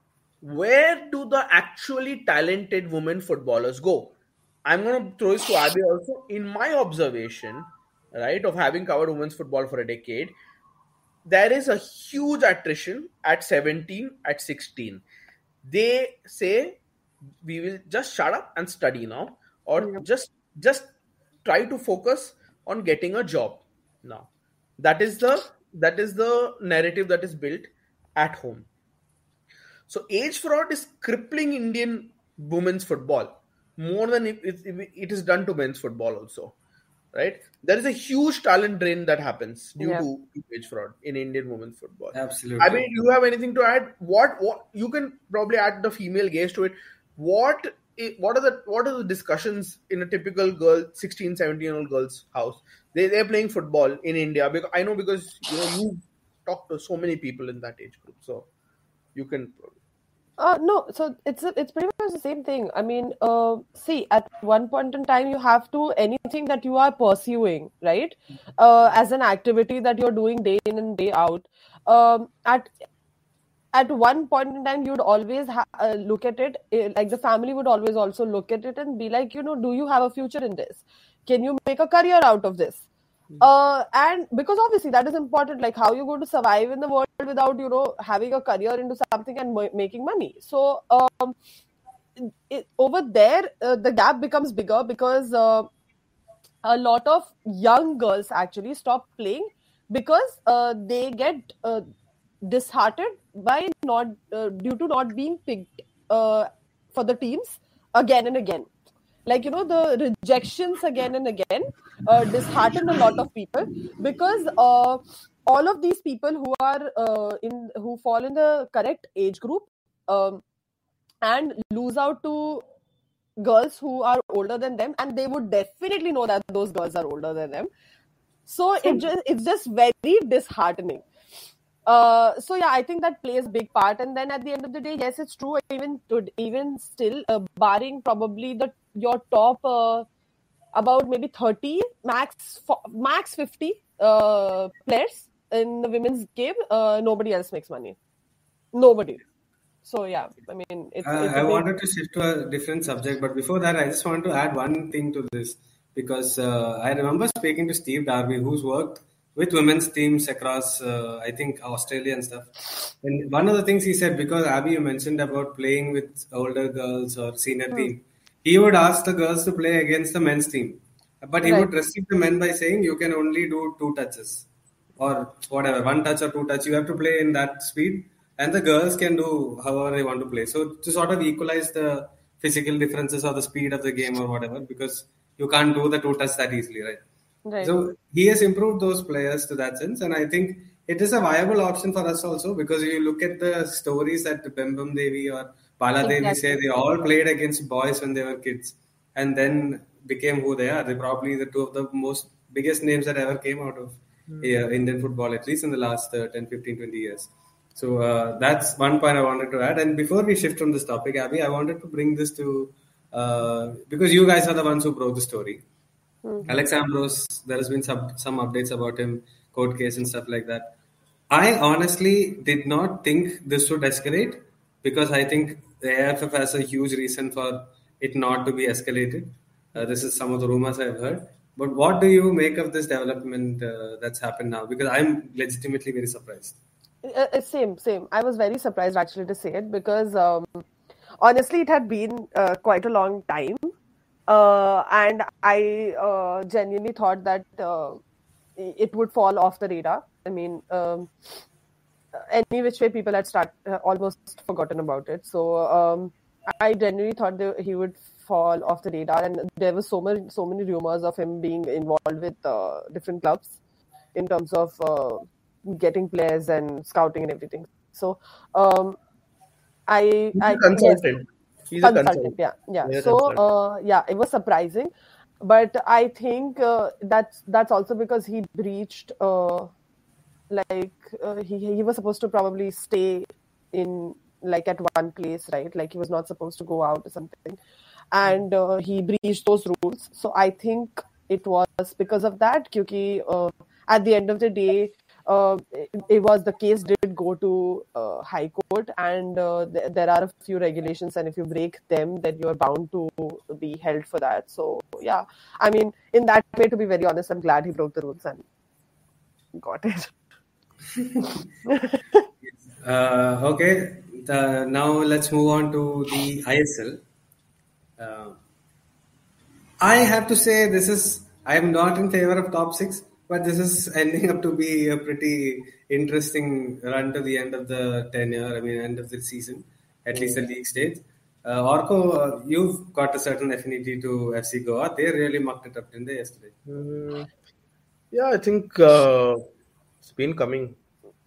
Where do the actually talented women footballers go? I'm going to throw this to Abby also. In my observation, right, of having covered women's football for a decade, there is a huge attrition at seventeen, at sixteen. They say, we will just shut up and study now, or Yeah. just just try to focus on getting a job now. That is the that is the narrative that is built at home. So age fraud is crippling Indian women's football more than it, it, it is done to men's football also, right? There is a huge talent drain that happens due Yeah. to age fraud in Indian women's football. Absolutely. I mean, do you have anything to add? What what you can probably add the female gaze to it. What i- what are the what are the discussions in a typical girl, sixteen, seventeen year old girl's house? They they're playing football in India because I know because you know you talk to so many people in that age group, so you can. Uh, no, so it's a, it's pretty much the same thing. I mean, uh, see, at one point in time, you have to anything that you are pursuing, right, uh, as an activity that you're doing day in and day out. Um, at at one point in time, you'd always ha- uh, look at it uh, like the family would always also look at it and be like, you know, do you have a future in this? Can you make a career out of this? Uh, and because obviously that is important, like how you're going to survive in the world without, you know, having a career into something and mo- making money. So um, it, over there, uh, the gap becomes bigger because uh, a lot of young girls actually stop playing because uh, they get uh, disheartened by not uh, due to not being picked uh, for the teams again and again. Like, you know, the rejections again and again uh, dishearten a lot of people because uh, all of these people who are uh, in who fall in the correct age group um, and lose out to girls who are older than them, and they would definitely know that those girls are older than them. So it just it's just very disheartening. Uh, so yeah, I think that plays a big part. And then at the end of the day, yes, it's true. Even to, even still, uh, barring probably the your top uh, about maybe thirty max max fifty uh, players in the women's game, uh, nobody else makes money. Nobody. So yeah, I mean, it's. Uh, it's I a big... wanted to shift to a different subject, but before that, I just want to add one thing to this because uh, I remember speaking to Steve Darby, who's worked with women's teams across, uh, I think, Australia and stuff. And one of the things he said, because Abby, you mentioned about playing with older girls or senior Hmm. team, he would ask the girls to play against the men's team, but he Right. would restrict the men by saying you can only do two touches or whatever, one touch or two touch. You have to play in that speed, and the girls can do however they want to play. So to sort of equalize the physical differences or the speed of the game or whatever, because you can't do the two touch that easily, right? Right. So he has improved those players to that sense, and I think it is a viable option for us also because you look at the stories that Bembam Devi or Bala Devi Exactly. say, they all played against boys when they were kids and then became who they are. They're probably the two of the most biggest names that ever came out of uh, Indian football, at least in the last uh, ten, fifteen, twenty years. So uh, that's one point I wanted to add. And before we shift from this topic, Abby, I wanted to bring this to uh, because you guys are the ones who broke the story. Mhm. Alex Ambrose, there has been some some updates about him, court case and stuff like that. I honestly did not think this would escalate because I think the A F F has a huge reason for it not to be escalated. Uh, this is some of the rumors I've heard. But what do you make of this development uh, that's happened now? Because I'm legitimately very surprised. Uh, uh, same, same. I was very surprised actually to say it because um, honestly, it had been uh, quite a long time, uh, and I uh, genuinely thought that uh, it would fall off the radar. I mean, um, any which way, people had start uh, almost forgotten about it. So um, I genuinely thought that he would fall off the radar, and there was so many, so many rumors of him being involved with uh, different clubs in terms of uh, getting players and scouting and everything. So um, I, He's I a yes, consultant. He's a consultant, consultant. yeah, yeah. He's a So consultant. uh, yeah, it was surprising, but I think uh, that's that's also because he breached. Uh, like uh, he he was supposed to probably stay in like at one place, right? Like he was not supposed to go out or something, and uh, he breached those rules. So I think it was because of that. Because uh, at the end of the day, uh, it, it was the case did go to uh, High Court, and uh, th- there are a few regulations, and if you break them, then you're bound to be held for that. So yeah, I mean, in that way, to be very honest, I'm glad he broke the rules and got it. Uh, okay, the, now let's move on to the I S L. Uh, I have to say this is I am not in favor of top six, but this is ending up to be a pretty interesting run to the end of the tenure. I mean, end of the season, at least the league stage. Uh, Orko, uh, you've got a certain affinity to F C Goa. They really mucked it up, didn't they, yesterday? Mm, yeah, I think uh, it's been coming.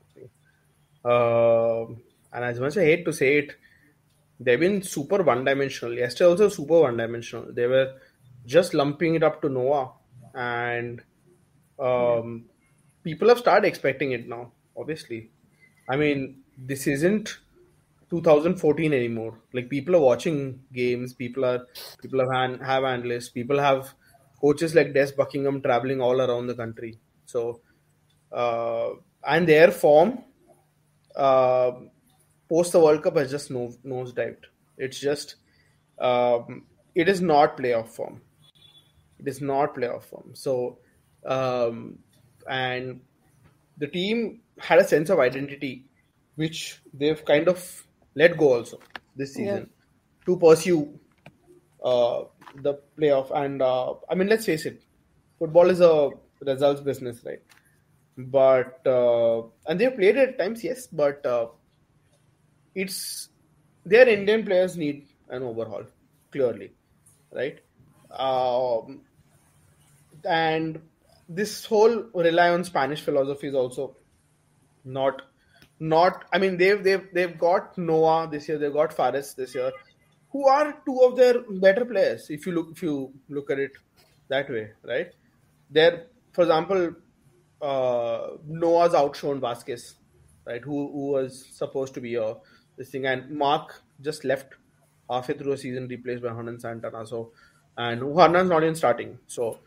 Uh, and as much as I hate to say it, they've been super one-dimensional. Yesterday also super one-dimensional. They were just lumping it up to Noah, and Yeah. um, people have started expecting it now. Obviously, I mean, this isn't two thousand fourteen anymore. Like people are watching games. People are people have an, have analysts. People have coaches like Des Buckingham traveling all around the country. So uh, and their form uh, post the World Cup has just nose nosedived. It's just um, it is not playoff form. It is not playoff form. So um, and the team had a sense of identity, which they've kind of let go also this Yeah. season to pursue uh, the playoff. And uh, I mean, let's face it, football is a results business, right? But uh, and they've played it at times, yes, but uh, it's their Indian players need an overhaul, clearly, right? Um, and this whole rely on Spanish philosophy is also not not I mean they've they've they've got Noah this year, they've got Fares this year, who are two of their better players if you look if you look at it that way, right? They're, for example, uh, Noah's outshone Vasquez, right? Who who was supposed to be a this thing, and Mark just left halfway through a season, replaced by Hernan Santana. So, and Hernan's not even starting. So,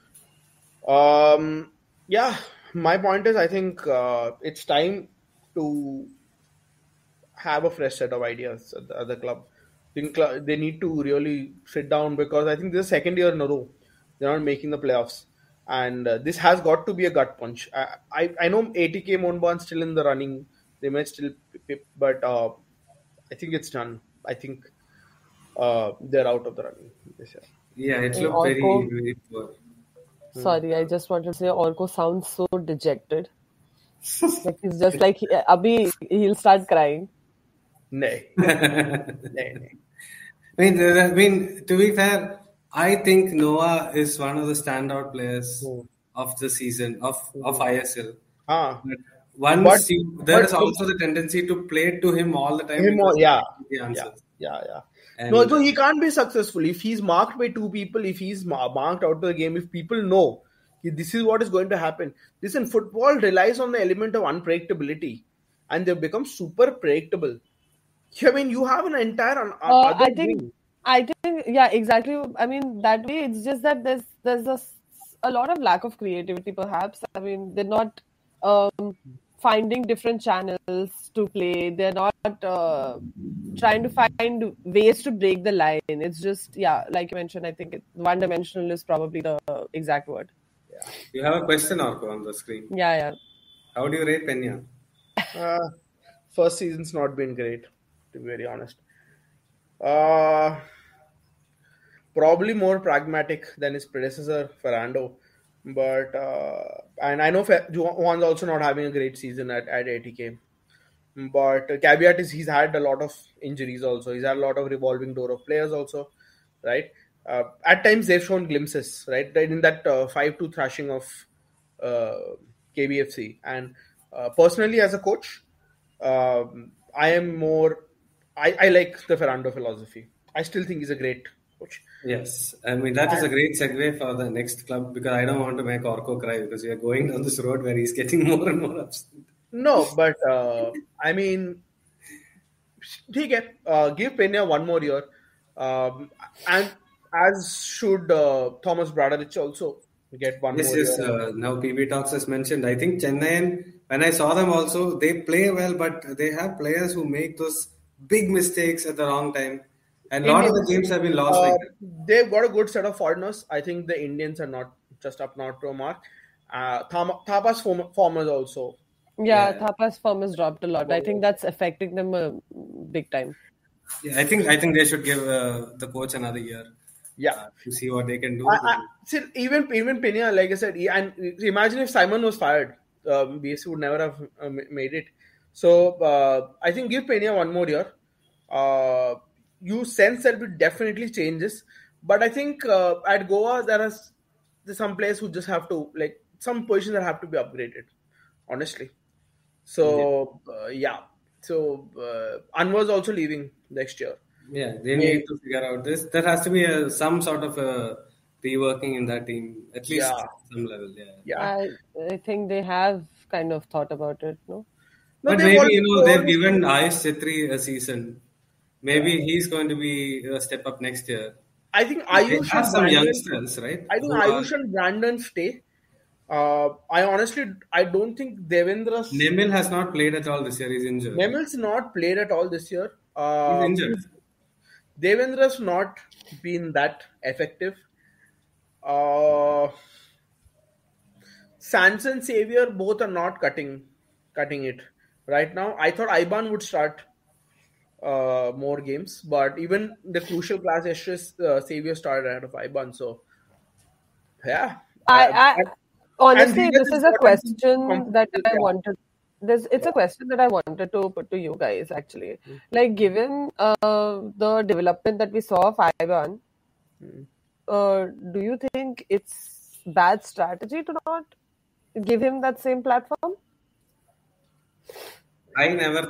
um, yeah, my point is, I think uh, it's time to have a fresh set of ideas at the, at the club. I think cl- they need to really sit down because I think this is the second year in a row they're not making the playoffs, and uh, this has got to be a gut punch. I I, I know A T K Mohnbahn's still in the running; they may still, p- but uh, I think it's done. I think uh, they're out of the running this year. Yeah, it Hey, looked very, Orko, very poor. sorry, I just wanted to say Orko sounds so dejected. Like he's just like, he, Abhi, he'll start crying. Nay, nay, nay. I mean, there- I mean, to be fair, I think Noah is one of the standout players Hmm. of the season of of I S L. Ah, But once but you, there but is also the tendency to play to him all the time him, because yeah, he yeah, answers. yeah, yeah. And No, so he can't be successful if he's marked by two people. If he's ma- marked out of the game, if people know कि this is what is going to happen. Listen, football relies on the element of unpredictability, and they've become super predictable. I mean, you have an entire un- Uh, other I think, wing. I think, yeah, exactly. I mean, that way, it's just that there's there's a, s- a lot of lack of creativity, perhaps. I mean, they're not um, finding different channels to play. They're not uh, trying to find ways to break the line. It's just, yeah, like you mentioned, I think it, one-dimensional is probably the exact word. you have a question, Orko, on the screen. Yeah, yeah. How do you rate Pena? Uh, first season's not been great, to be very honest. Uh, probably more pragmatic than his predecessor, Ferrando. But uh, and I know Fe- Juan's also not having a great season at, at A T K. But uh, caveat is he's had a lot of injuries also. He's had a lot of revolving door of players also, right? Uh, at times they've shown glimpses, right? In that uh, five two thrashing of uh, K B F C. And uh, personally, as a coach, um, I am more. I, I like the Ferrando philosophy. I still think he's a great coach. Yes, I mean that is a great segue for the next club because I don't want to make Orko cry because we are going down this road where he's getting more and more upset. No, but uh, I mean, ठीक है, uh, give Pena one more year, um, and as should uh, Thomas Bradovich also get one Yes, more yes. year. Uh, now P B Talks has mentioned. I think Chennai, when I saw them also, they play well, but they have players who make those big mistakes at the wrong time, and a lot of the Indians, games have been lost uh, like that. they've got a good set of foreigners. I think the Indians are not just up not to a mark. Uh, Tham- Thapa's form- formers also. Yeah, Yeah. Thapa's form has dropped a lot. I think that's affecting them uh, big time. Yeah, I think I think they should give uh, the coach another year Yeah. uh, to see what they can do. I, I, see, even even Pena, like I said, he- and imagine if Simon was fired, um, B S C would never have uh, made it. So uh, I think give Pena one more year. Uh, you sense there'll be definitely changes, but I think uh, at Goa there are s- there's some players who just have to like some positions that have to be upgraded. Honestly, so uh, yeah. So uh, Anwar's also leaving next year. Yeah, they May- need to figure out this. There has to be a, some sort of a reworking in that team, at least Yeah. some level. Yeah. Yeah. I I think they have kind of thought about it, no? No, But they've maybe, already- you know, they've already- given Ayush Chetri a season. Maybe he's going to be a step up next year. I think They Ayush have and some Brandon, youngsters, right? I think who are- Ayush and Brandon stay. Uh, I honestly, I don't think Devendra's Nemil has not played at all this year. He's injured. Nemil's not played at all this year. He's Uh, injured. Devendra's not been that effective. Uh, Sanson Xavier both are not cutting, cutting it right now. I thought Iban would start uh, more games, but even the crucial class Estrus uh, Xavier started ahead of Iban. So yeah, I, Uh, I and- honestly, and this Venus is a got into question competitive, that I yeah. wanted. This it's a question that I wanted to put to you guys actually. Like, given uh, the development that we saw of Ivan, uh, do you think it's bad strategy to not give him that same platform? I never thought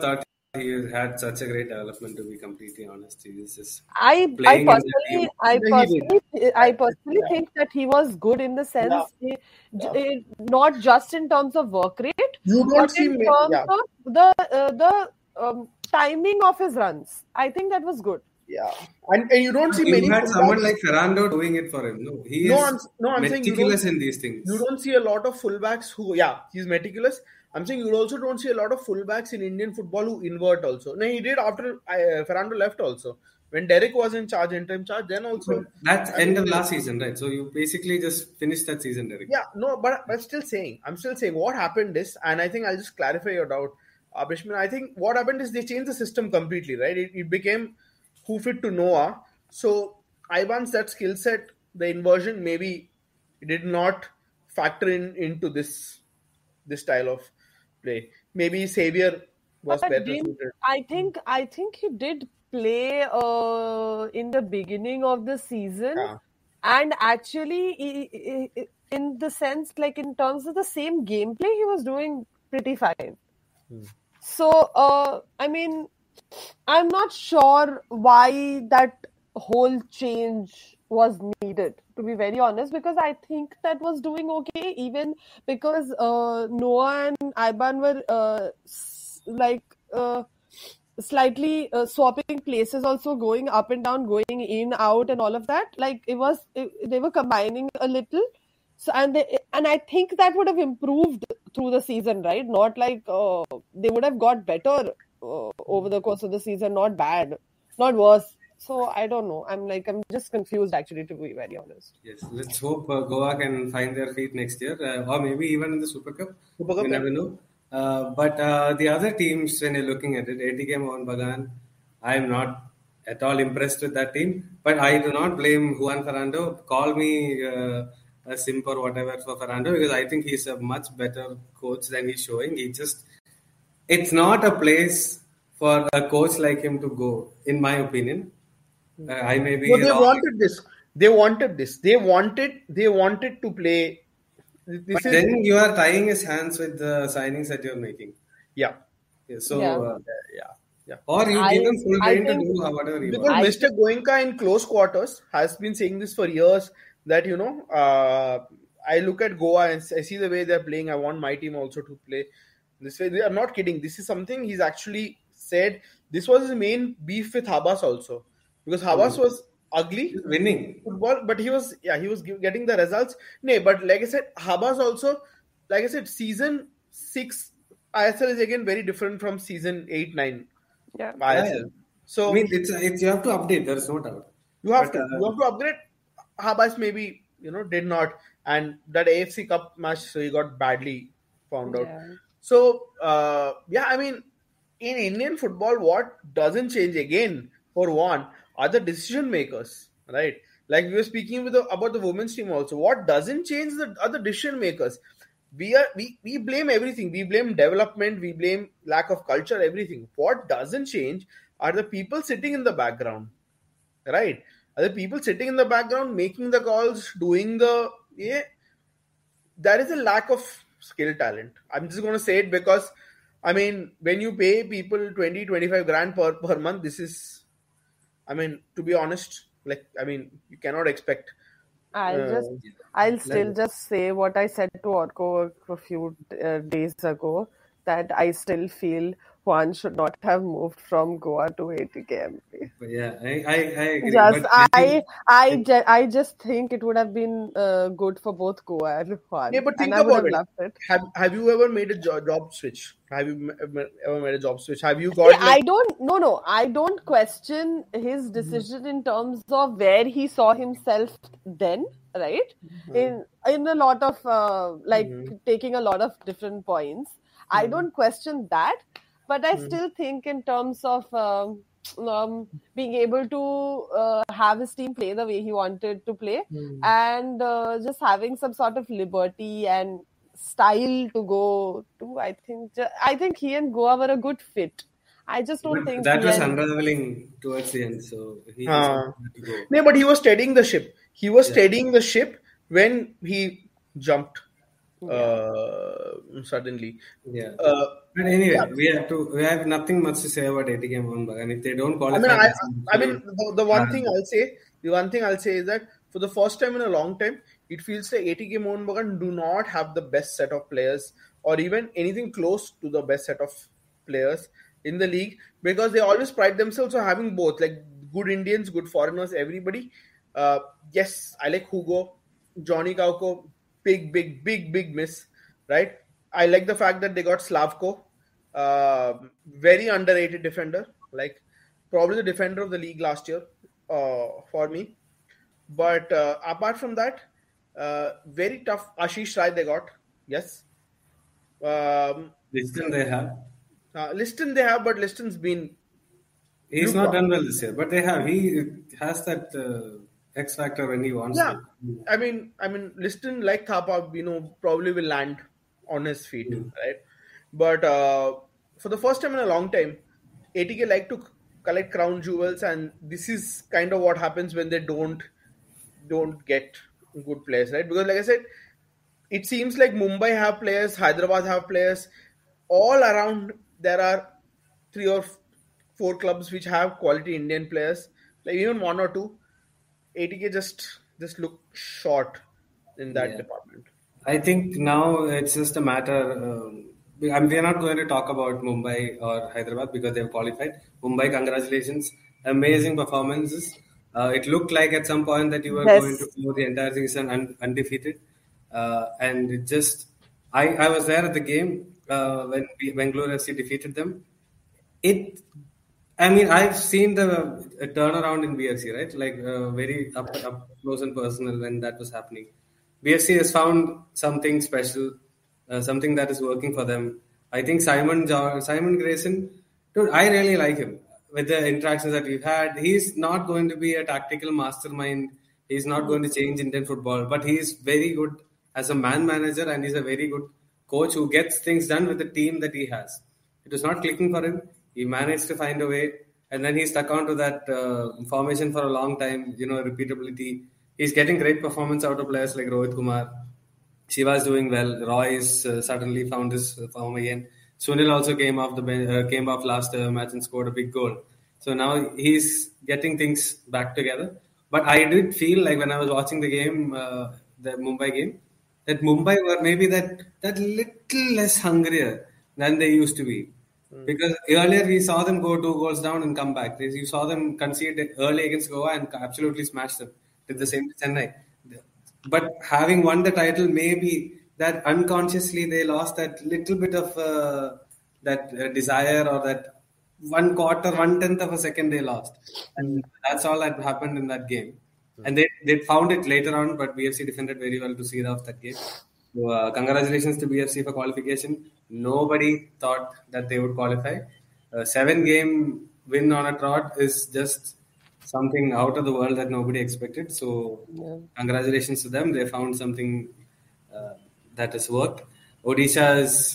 he had such a great development, to be completely honest. He was just I I playing in the personally team. I Yeah, he did. personally I personally Yeah. think that he was good in the sense Yeah. eh, j- Yeah. eh, not just in terms of work rate, You don't but see in ma- terms yeah. of the uh, the um, timing of his runs. I think that was good. Yeah. And, and you don't see You many had someone fullbacks. like Ferrando doing it for him. No, he No, is I'm no, I'm saying you don't. meticulous in these things. You don't see a lot of fullbacks who, yeah, he's meticulous. I'm saying you also don't see a lot of fullbacks in Indian football who invert also. No, he did after uh, Ferrando left also. When Derek was in charge, interim charge, then also. That's I end mean, of last season, right? So you basically just finished that season, Derek. yeah, no, but but still saying, I'm still saying what happened is, and I think I'll just clarify your doubt, uh, Brishman. I think what happened is they changed the system completely, right? It, it became who fit to Noah. So Ivan's that skill set, the inversion maybe did not factor in into this this style of play. Maybe Xavier was But better didn't suited. I think I think he did play uh, in the beginning of the season, Yeah. and actually he- he- he- in the sense like in terms of the same gameplay, he was doing pretty fine. Hmm. So uh, I mean, I'm not sure why that whole change was needed, to be very honest, because I think that was doing okay, even because uh, Noah and Iban were uh, s- like uh, slightly uh, swapping places, also going up and down, going in, out, and all of that. Like it was, it, they were combining a little. So and they, and I think that would have improved through the season, right? Not like uh, they would have got better uh, over the course of the season, not bad, not worse. So I don't know. I'm like I'm just confused actually, to be very honest. Yes, let's hope uh, Goa can find their feet next year, uh, or maybe even in the Super Cup. Super Cup, You yeah. never know. Uh, but uh, the other teams, when you're looking at it, A T K Mohun Bagan, I'm not at all impressed with that team. But I do not blame Juan Ferrando. Call me uh, a simp or whatever for Ferrando, because I think he's a much better coach than he's showing. He just, it's not a place for a coach like him to go, in my opinion. Uh, I may be No, they wrong. wanted this. They wanted this. They wanted. They wanted to play. This But is then you are tying his hands with the signings that you're making. yeah. Yeah, so, Yeah. uh, Yeah. Yeah. or you I give him full I reign to think do whatever you Because want. I Mister think Goenka in close quarters has been saying this for years that, you know, uh, I look at Goa and I see the way they're playing. I want my team also to play this way. They are not kidding. This is something he's actually said. This was his main beef with Habas also. Because Habas was ugly He's winning. football, but he was, yeah, he was give- getting the results. No, but like I said, Habas also, like I said, season six I S L is again very different from season eight, nine yeah. I S L. Yeah, yeah. So I mean, it's, it's you have to update. There is no doubt. you have But, to uh, you have to upgrade. Habas maybe, you know, did not, and that A F C Cup match, so he got badly found out. Yeah. So uh, yeah, I mean, in Indian football, what doesn't change again for one are the decision makers, right? Like we were speaking with the, about the women's team also. What doesn't change the are the decision makers. We are we, we blame everything. We blame development. We blame lack of culture. Everything. What doesn't change are the people sitting in the background, right? Are the people sitting in the background making the calls, doing the yeah. There is a lack of skill talent. I'm just going to say it because, I mean, when you pay people twenty, twenty-five grand per, per month, this is, I mean, to be honest, like, I mean, you cannot expect. I'll Uh, just, I'll Like- still just say what I said to Orko a few uh, days ago, that I still feel Juan should not have moved from Goa to A T K M P. But yeah, I, I, I agree. Just, but I, I, ju- I just think it would have been uh, good for both Goa and Juan, yeah, but think and I would have about it. loved it. Have Have you ever made a jo- job switch? Have you m- ever made a job switch? Have you got See, I like, don't, no, no, I don't question his decision in terms of where he saw himself then, right? In in a lot of uh, like Mhm. taking a lot of different points. I don't question that, but I still think in terms of um, um, being able to uh, have his team play the way he wanted to play, and uh, just having some sort of liberty and style to go to. I think ju- I think he and Goa were a good fit. I just don't but think that he was and, unraveling towards the end, so he Uh, just had to go. no, but he was steadying the ship. He was steadying the ship when he jumped. uh, suddenly. Yeah. Uh, But anyway, yeah. we have to. We have nothing much to say about A T K Mohun Bagan. And if they don't I qualify, mean, I, that's I mean, actually the, the one bad. thing I'll say, the one thing I'll say is that for the first time in a long time, it feels like A T K Mohun Bagan do not have the best set of players, or even anything close to the best set of players in the league, because they always pride themselves on having both, like good Indians, good foreigners, everybody. Uh, yes, I like Hugo, Johnny Kauko, big, big, big, big miss, right? I like the fact that they got Slavko, uh, very underrated defender, like probably the defender of the league last year uh, for me. But uh, apart from that, uh, very tough. Ashish Rai they got, yes. Um, Liston they have. uh, Liston they have, but Liston's been He's not lukewarm. done well this year, but they have. He has that uh, X factor when he wants Yeah, to. I mean, I mean, Liston like Thapa, you know, probably will land on his feet, Mm. right? But uh, for the first time in a long time, A T K like to collect crown jewels, and this is kind of what happens when they don't don't get good players, right? Because, like I said, it seems like Mumbai have players, Hyderabad have players, all around. There are three or f- four clubs which have quality Indian players, like even one or two. A T K just just look short in that Yeah. department. I think now it's just a matter. Um, we, I mean, we are not going to talk about Mumbai or Hyderabad because they've qualified. Mumbai, congratulations. Amazing performances. Uh, it looked like at some point that you were going to Yes. go the entire season un- undefeated. Uh, and it just, I, I was there at the game uh, when we, Bangalore F C defeated them. It, I mean, I've seen the uh, turnaround in B F C, right? Like uh, very up, up close and personal when that was happening. B F C has found something special, uh, something that is working for them. I think Simon Jo- Simon Grayson, dude, I really like him. With the interactions that we've had, he's not going to be a tactical mastermind. He's not going to change Indian football, but he's very good as a man manager, and he's a very good coach who gets things done with the team that he has. It was not clicking for him. He managed to find a way, and then he stuck on to that uh, formation for a long time. You know, repeatability. He's getting great performance out of players like Rohit Kumar. Shiva is doing well. Roy is uh, suddenly found his form again. Sunil also came off the ben- uh, came off last uh, match and scored a big goal. So now he's getting things back together. But I did feel like when I was watching the game, uh, the Mumbai game, that Mumbai were maybe that that little less hungrier than they used to be. Because earlier we saw them go two goals down and come back. You saw them concede early against Goa and absolutely smash them. Did the same to Chennai. But having won the title, maybe that unconsciously they lost that little bit of uh, that uh, desire or that one quarter, one tenth of a second they lost, and that's all that happened in that game. And they they found it later on, but B F C defended very well to see off that game. So, uh, congratulations to B F C for qualification. Nobody thought that they would qualify. A seven game win on a trot is just something out of the world that nobody expected. So, Yeah. congratulations to them. They found something uh, that has worked. Odisha is.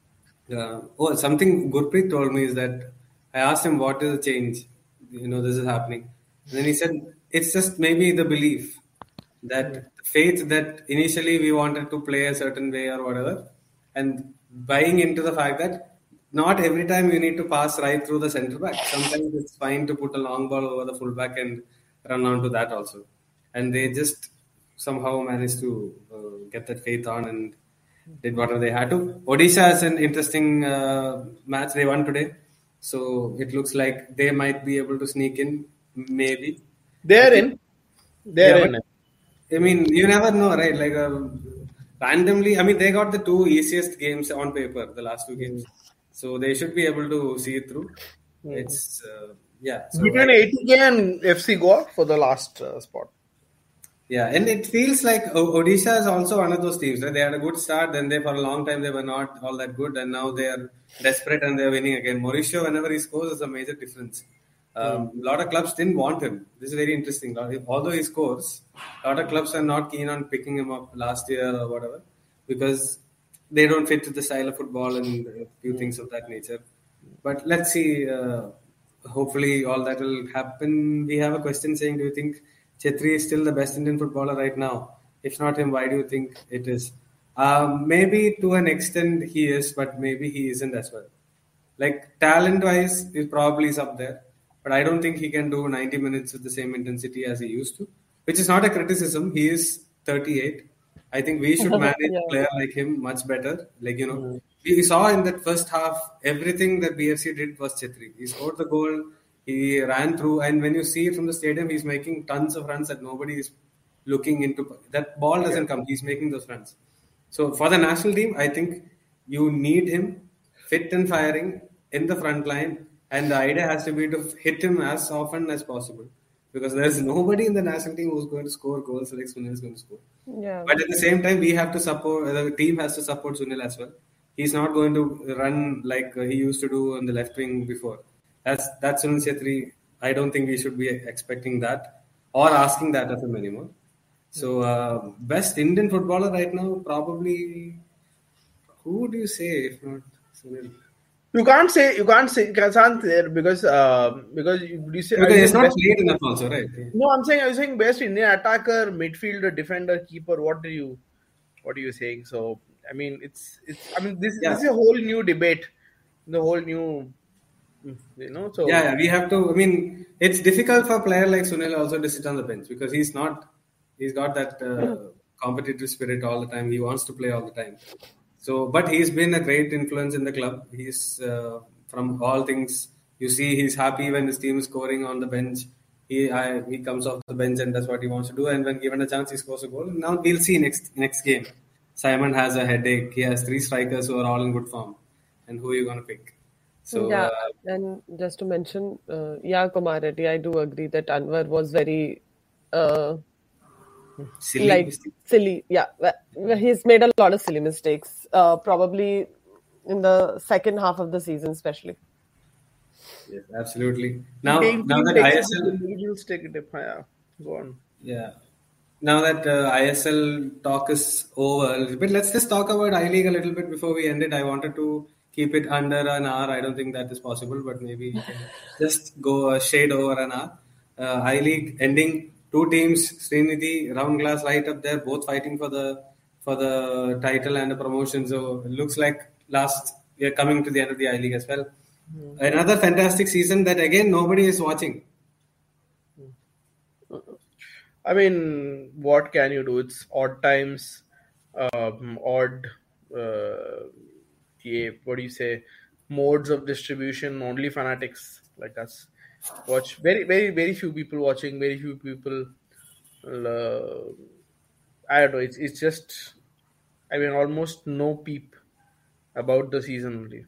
Uh, oh, something Gurpreet told me is that I asked him what is the change. You know, this is happening. And then he said it's just maybe the belief that faith that initially we wanted to play a certain way or whatever, and buying into the fact that not every time you need to pass right through the centre back. Sometimes it's fine to put a long ball over the full back and run on to that also. And they just somehow managed to uh, get that faith on and did whatever they had to. Odisha is an interesting uh, match. They won today. So it looks like they might be able to sneak in, maybe. They're in. They're Yeah, in. but I mean, you never know, right? Like uh, randomly, I mean, they got the two easiest games on paper, the last two games, so they should be able to see it through. It's uh, yeah. So Between I, A T K and F C Goa for the last uh, spot. yeah, and it feels like O- Odisha is also one of those teams. Right? They had a good start, then they for a long time they were not all that good, and now they are desperate and they're winning again. Mauricio, whenever he scores, is a major difference. Um, a lot of clubs didn't want him. This is very interesting. Although he scores, a lot of clubs are not keen on picking him up last year or whatever because they don't fit to the style of football and a few things of that nature. But let's see. Uh, hopefully, all that will happen. We have a question saying, "Do you think Chetri is still the best Indian footballer right now? If not him, why do you think it is?" Um, maybe to an extent he is, but maybe he isn't as well. Like talent-wise, he probably is up there, but I don't think he can do ninety minutes with the same intensity as he used to. Which is not a criticism. He is thirty-eight. I think we should manage Yeah. a player like him much better. Like you know, Mm. we saw in that first half everything that B F C did was Chhetri. He scored the goal. He ran through, and when you see it from the stadium, he's making tons of runs that nobody is looking into. That ball doesn't come. He's making those runs. So for the national team, I think you need him fit and firing in the front line, and the idea has to be to hit him as often as possible because there's nobody in the national team who's going to score goals like Sunil is going to score. Yeah. But at the same time, we have to support, the team has to support Sunil as well. He's not going to run like he used to do on the left wing before. That's that's Sunil Chhetri. I don't think we should be expecting that or asking that of him anymore. So, uh, best Indian footballer right now, probably. Who do you say if not Sunil? You can't say you can't say Kazan there because uh, because you, you say Because he's not best, played enough, also, right? no, I'm saying I'm saying best Indian attacker, midfielder, defender, keeper. What do you what are you saying? So I mean, it's it's I mean this, Yeah. this is a whole new debate, the whole new you know. So Yeah, yeah, we have to. I mean, it's difficult for a player like Sunil also to sit on the bench because he's not. He's got that uh, competitive spirit all the time. He wants to play all the time. So, but he's been a great influence in the club. He's uh, from all things. You see, he's happy when his team is scoring on the bench. He I, he comes off the bench and does what he wants to do. And when given a chance, he scores a goal. Now we'll see next next game. Simon has a headache. He has three strikers who are all in good form. And who are you going to pick? So yeah, uh, and just to mention, uh, yeah, Kumar Reddy, I do agree that Anwar was very, uh, silly. like silly. Yeah, well, he's made a lot of silly mistakes. Uh, probably in the second half of the season, especially. Yes, absolutely. Now, Team- now team that takes I it, S L, individuals take it. Yeah, go on. yeah. Now that uh, I S L talk is over, but let's just talk about I League a little bit before we end it. I wanted to keep it under an hour. I don't think that is possible, but maybe we can just go a shade over an hour. Uh, I League ending, two teams, Srinidhi, Round Glass right up there, both fighting for the for the title and the promotion. So it looks like last we are coming to the end of the I League as well. Another fantastic season that again nobody is watching. I mean, what can you do? It's odd times, um, odd, uh, yeah, what do you say, modes of distribution, only fanatics like us watch. Very, very, very few people watching, very few people. Uh, I don't know. It's, it's just, I mean, almost no peep about the season only.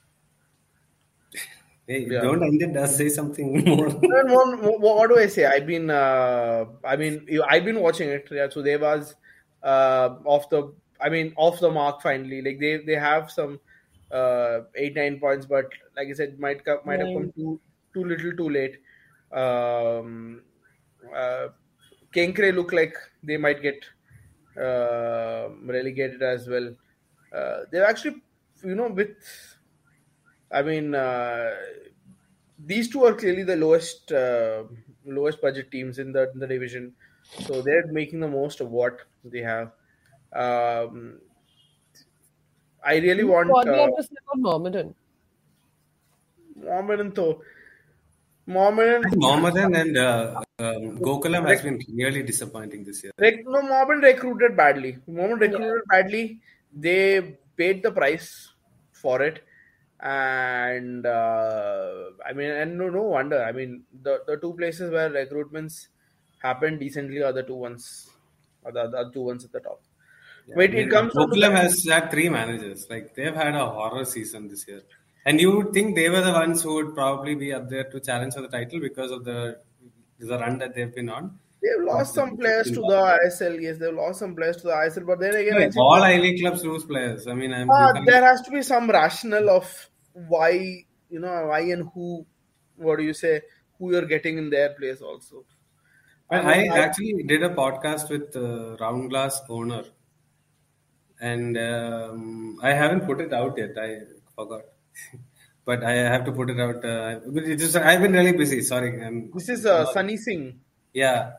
Hey, Yeah. don't end it. Does say something more. And one, what, what do I say? I've been, uh, I mean, you- I've been watching it. Yeah, so they was uh, off the, I mean, off the mark finally. Like they, they have some uh, eight, nine points, but like I said, might come, might have come Nine. too, too little, too late. Um, uh, Kenkre look like they might get uh, relegated as well. Uh, they've actually, you know, with. I mean, uh, these two are clearly the lowest uh, lowest budget teams in the in the division, so they're making the most of what they have. Um, I really want What do you uh, have to say about Mohammedan? Mohammedan though. Mohammedan, Mohammedan and uh, um, Gokulam has been really disappointing this year. rec- no, Mohammedan recruited badly. Mohammedan recruited badly. They paid the price for it. And uh, I mean, and no, no wonder. I mean, the, the two places where recruitments happen decently are the two ones, are the, the two ones at the top. Wait, I mean, it comes down to Gokulam that. has had three managers. Like they've had a horror season this year, and you would think they were the ones who would probably be up there to challenge for the title because of the the run that they've been on. They've lost some players to the I S L. Yes, they've lost some players to the I S L, but then again, I think, All I League clubs lose players. I mean, I'm. uh, you can't- there has to be some rationale of why, you know, why and who, what do you say, who you're getting in their place also. Well, I actually did a podcast with uh, Round Glass owner, and um, I haven't put it out yet. I forgot, but I have to put it out. Uh, but it just, I've been really busy. Sorry. I'm, This is uh, Sunny Singh. yeah,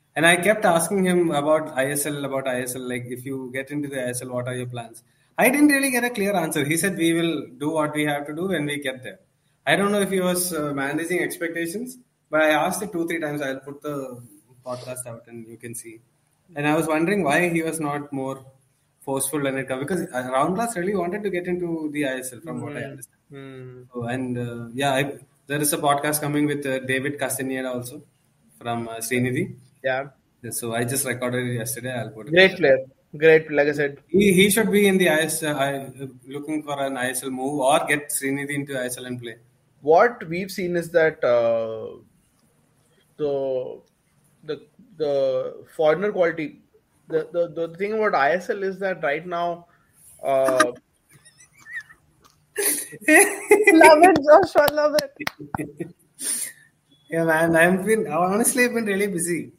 And I kept asking him about I S L, about I S L, like if you get into the I S L, what are your plans? I didn't really get a clear answer. He said we will do what we have to do when we get there. I don't know if he was uh, managing expectations, but I asked it two, three times. I'll put the podcast out and you can see. And I was wondering why he was not more forceful when it comes, because Roundglass really wanted to get into the I S L from what I understand. Hmm. So, and uh, yeah, I, there is a podcast coming with uh, David Castaneda also from uh, Srinidhi. Yeah. So I just recorded it yesterday. I'll put it. Great player. Great, like I said. He, he should be in the I S L, I, looking for an I S L move or get Srinidhi into I S L and play. What we've seen is that uh, the the the foreigner quality. The, the the thing about I S L is that right now. Uh, Love it, Joshua. Love it. Yeah, man. I've been honestly, I've been really busy.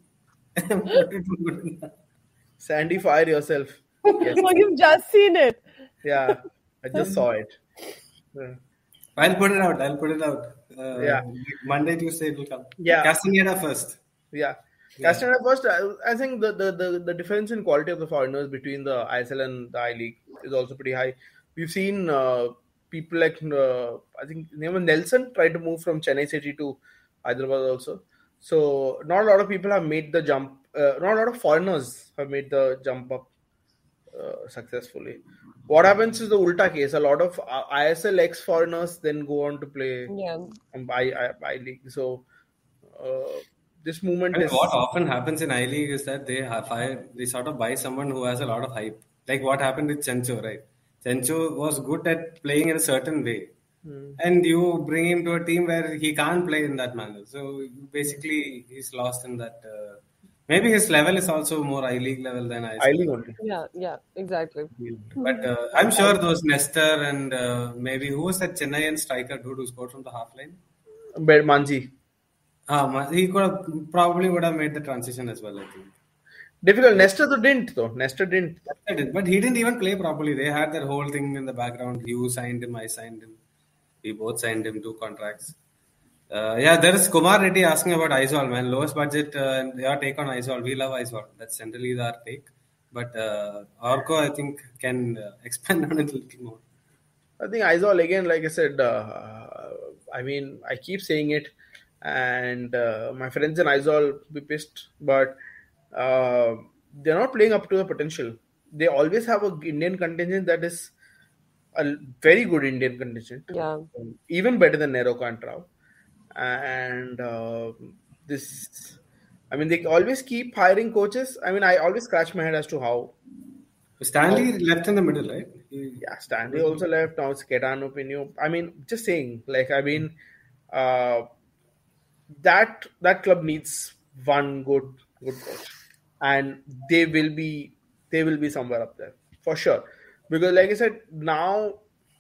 Sandy, fire yourself. Yes. Oh, you've just seen it. Yeah, I just saw it. Yeah. I'll put it out. I'll put it out. Uh, yeah. Monday, Tuesday, it will come. Yeah. Castaneda first. Yeah. yeah. Castaneda first. I, I think the, the, the, the difference in quality of the foreigners between the I S L and the I League is also pretty high. We've seen uh, people like, uh, I think, Neyman Nelson tried to move from Chennai City to Hyderabad also. So, not a lot of people have made the jump. Uh, not a lot of foreigners have made the jump up uh, successfully. What happens is the ulta case. A lot of I S L ex foreigners then go on to play yeah. by I League. So uh, this movement and is what often happens in I League is that they have fire, they sort of buy someone who has a lot of hype. Like what happened with Chencho, right? Chencho was good at playing in a certain way, hmm. and you bring him to a team where he can't play in that manner. So basically, he's lost in that. Uh, Maybe his level is also more I League level than I S L. I League only. Yeah, yeah, exactly. But uh, I'm sure those Nestor and uh, maybe who was that Chennaian striker dude who scored from the half line? Manji. Ah, he could have probably would have made the transition as well, I think. Difficult. Nestor didn't though. Nestor didn't. Nestor did, but he didn't even play properly. They had that whole thing in the background. You signed him, I signed him. We both signed him two contracts. Uh, yeah, there is Kumar Reddy asking about Aizawl, man. Lowest budget, uh, your take on Aizawl. We love Aizawl. That's generally our take. But uh, Orko, I think, can uh, expand on it a little more. I think Aizawl, again, like I said, uh, I mean, I keep saying it, and uh, my friends in Aizawl be pissed, but uh, they're not playing up to the potential. They always have an Indian contingent that is a very good Indian contingent. Yeah. Even better than Nero Cantrao. And uh, this, I mean, they always keep hiring coaches. I mean, I always scratch my head as to how. Stanley how, left in the middle, right? He, yeah, Stanley also left. Now it's Gaetano Pinho. I mean, just saying, like, I mean, uh, that that club needs one good good coach, and they will be they will be somewhere up there for sure. Because, like I said, now.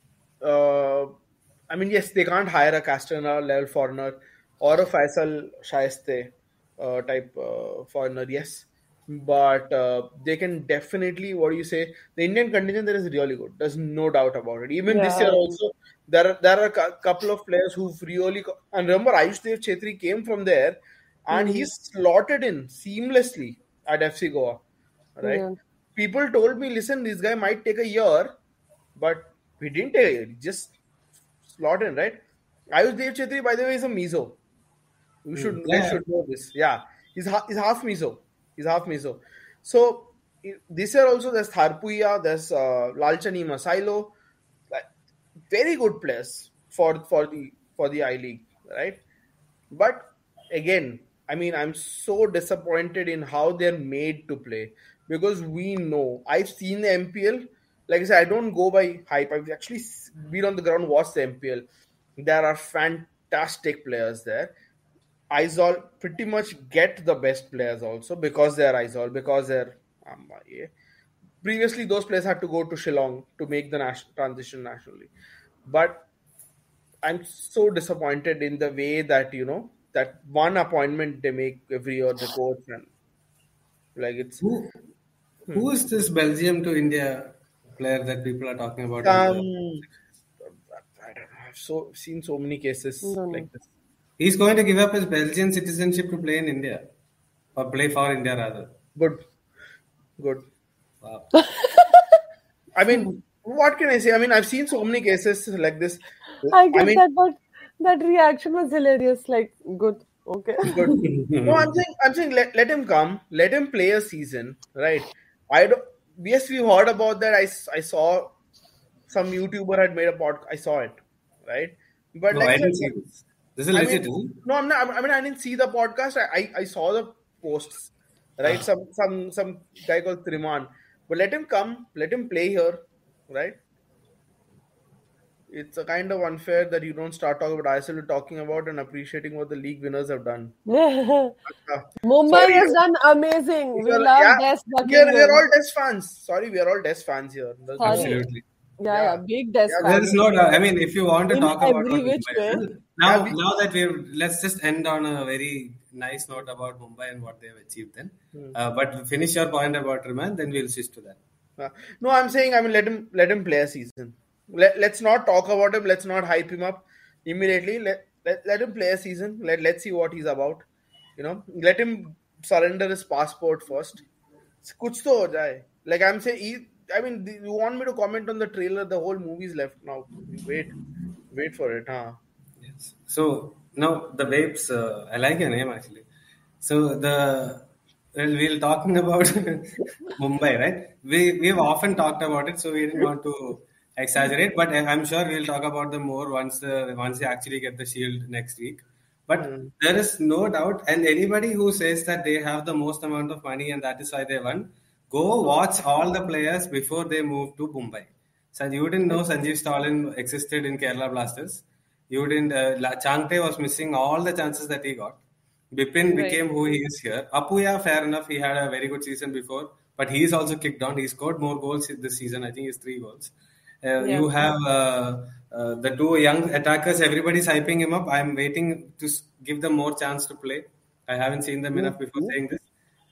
Uh, I mean, yes, they can't hire a Castaneda level foreigner or a Faisal Shaiste uh, type uh, foreigner, yes. But uh, they can definitely, what do you say, the Indian contingent there is really good. There's no doubt about it. Even yeah. this year also, there are, there are a couple of players who've really, and remember, Ayush Dev Chetri came from there and mm-hmm. he's slotted in seamlessly at F C Goa, right? Yeah. People told me, listen, this guy might take a year, but he didn't take a year. He just slot in, right? Ayush Dev Chetri, by the way, is a Mizo. You should, yeah. you should know this. Yeah, he's, ha- he's half Mizo. He's half Mizo. So this year also there's Tharpuya, there's uh, Lalchani Masailo, like, very good players for for the for the I League, right? But again, I mean, I'm so disappointed in how they're made to play because we know I've seen the M P L. Like I said, I don't go by hype. I've actually been on the ground, watched the M P L. There are fantastic players there. Aizawl pretty much get the best players also because they're Aizawl, because they're um, yeah. Previously, those players had to go to Shillong to make the national transition nationally. But I'm so disappointed in the way that, you know, that one appointment they make every year, the coach, and like it's who, hmm. who is this Belgium to India player that people are talking about? Um, I don't know. I've so seen so many cases no, like this. He's going to give up his Belgian citizenship to play in India. or play for India rather. Good. Good. Wow. I mean, what can I say? I mean, I've seen so many cases like this. I get I mean, that, but that reaction was hilarious. Like, good, okay. good. No, I'm saying, I'm saying, let, let him come, let him play a season, right? I don't. Yes, we heard about that. I, s- I saw some YouTuber had made a podcast. I saw it, right? But No, like I I didn't said, see this. This is I legit, mean, isn't it? no, I'm not. I mean, I didn't see the podcast. I, I, I saw the posts, right? Ah. Some some some guy called Triman. But let him come, let him play here, right? It's a kind of unfair that you don't start talking about I S L, you're talking about and appreciating what the league winners have done. Uh, Mumbai sorry, has done amazing. We we are- love yeah, Des we are, Buckingham. we are all Des fans. Sorry, we are all Des fans here. There's no- Sorry. Absolutely. Yeah, yeah, Yeah. big Des Yeah, fan. There is no doubt. I mean, if you want to In talk about every what which Mumbai way. has done, now, Yeah, we- now that we're, let's just end on a very nice note about Mumbai and what they have achieved then. Uh, but finish your point about Riman, then we'll switch to that. Uh, no, I'm saying, I mean, let him let him play a season. Let, let's not talk about him. Let's not hype him up immediately. Let, let let him play a season. Let let's see what he's about. You know, let him surrender his passport first. Kuch to ho jaye. Like I'm saying, he, I mean, the- you want me to comment on the trailer? The whole movie's left now. Wait, wait for it, huh? Yes. So now the Vapes, uh, I like your name actually. So the well, we're talking about Mumbai, right? We we've often talked about it, so we didn't want to exaggerate. But I- I'm sure we'll talk about them more once the once they actually get the shield next week. But there is no doubt, and anybody who says that they have the most amount of money and that is why they won, go watch all the players before they move to Mumbai. So you didn't know Sanjeev Stalin existed in Kerala Blasters. You didn't. Uh, La- Changte was missing all the chances that he got. Bipin Right. became who he is here. Apuya, fair enough, he had a very good season before, but he's also kicked on. He scored more goals this season. I think it's three goals. Uh, Yeah. You have uh, uh, the two young attackers. Everybody's hyping him up. I'm waiting to s- give them more chance to play. I haven't seen them enough before saying this.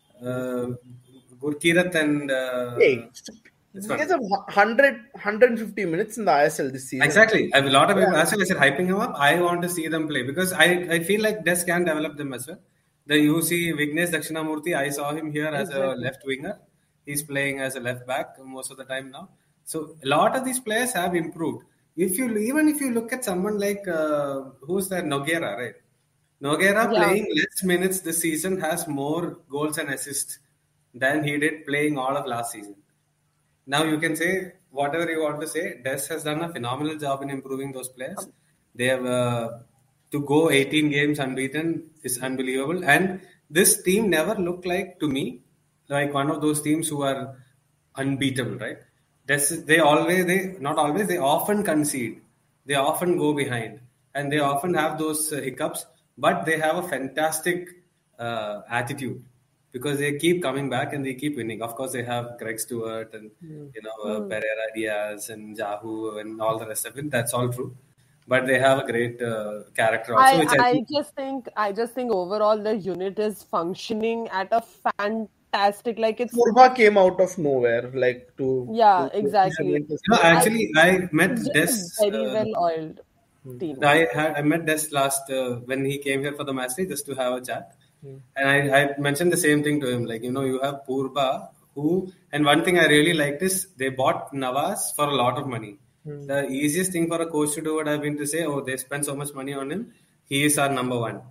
Uh, Gurkirat and uh, Hey, this he one. gets a one hundred, one hundred fifty minutes in the I S L this season. Exactly. I have a lot of people. As well, I said hyping him up. I want to see them play because I, I feel like Des can develop them as well. The you see Vignesh Dakshinamurthy. I saw him here as a Exactly. left winger. He's playing as a left back most of the time now. So a lot of these players have improved. If you even if you look at someone like uh, who's that Noguera, right? Noguera Yeah. playing less minutes this season has more goals and assists than he did playing all of last season. Now you can say whatever you want to say. Des has done a phenomenal job in improving those players. They have uh, to go eighteen games unbeaten is unbelievable. And this team never looked like to me like one of those teams who are unbeatable, right? Des, they always they not always they often concede. They often go behind, and they often have those uh, hiccups. But they have a fantastic uh, attitude because they keep coming back and they keep winning. Of course, they have Greg Stewart and you know uh, Pereira Diaz and Jahu and all the rest of it. That's all true, but they have a great uh, character also. I, which I I think, just think I just think overall the unit is functioning at a fantastic like it's Purva came out of nowhere, like to yeah to- exactly. you know, actually, I met It's Des. just a very uh, well oiled team. I had I met Des last uh, when he came here for the match day just to have a chat, and I, I mentioned the same thing to him. Like you know, you have Purba who, and one thing I really liked is they bought Nawaz for a lot of money. The easiest thing for a coach to do would have been to say, "Oh, they spent so much money on him. He is our number one."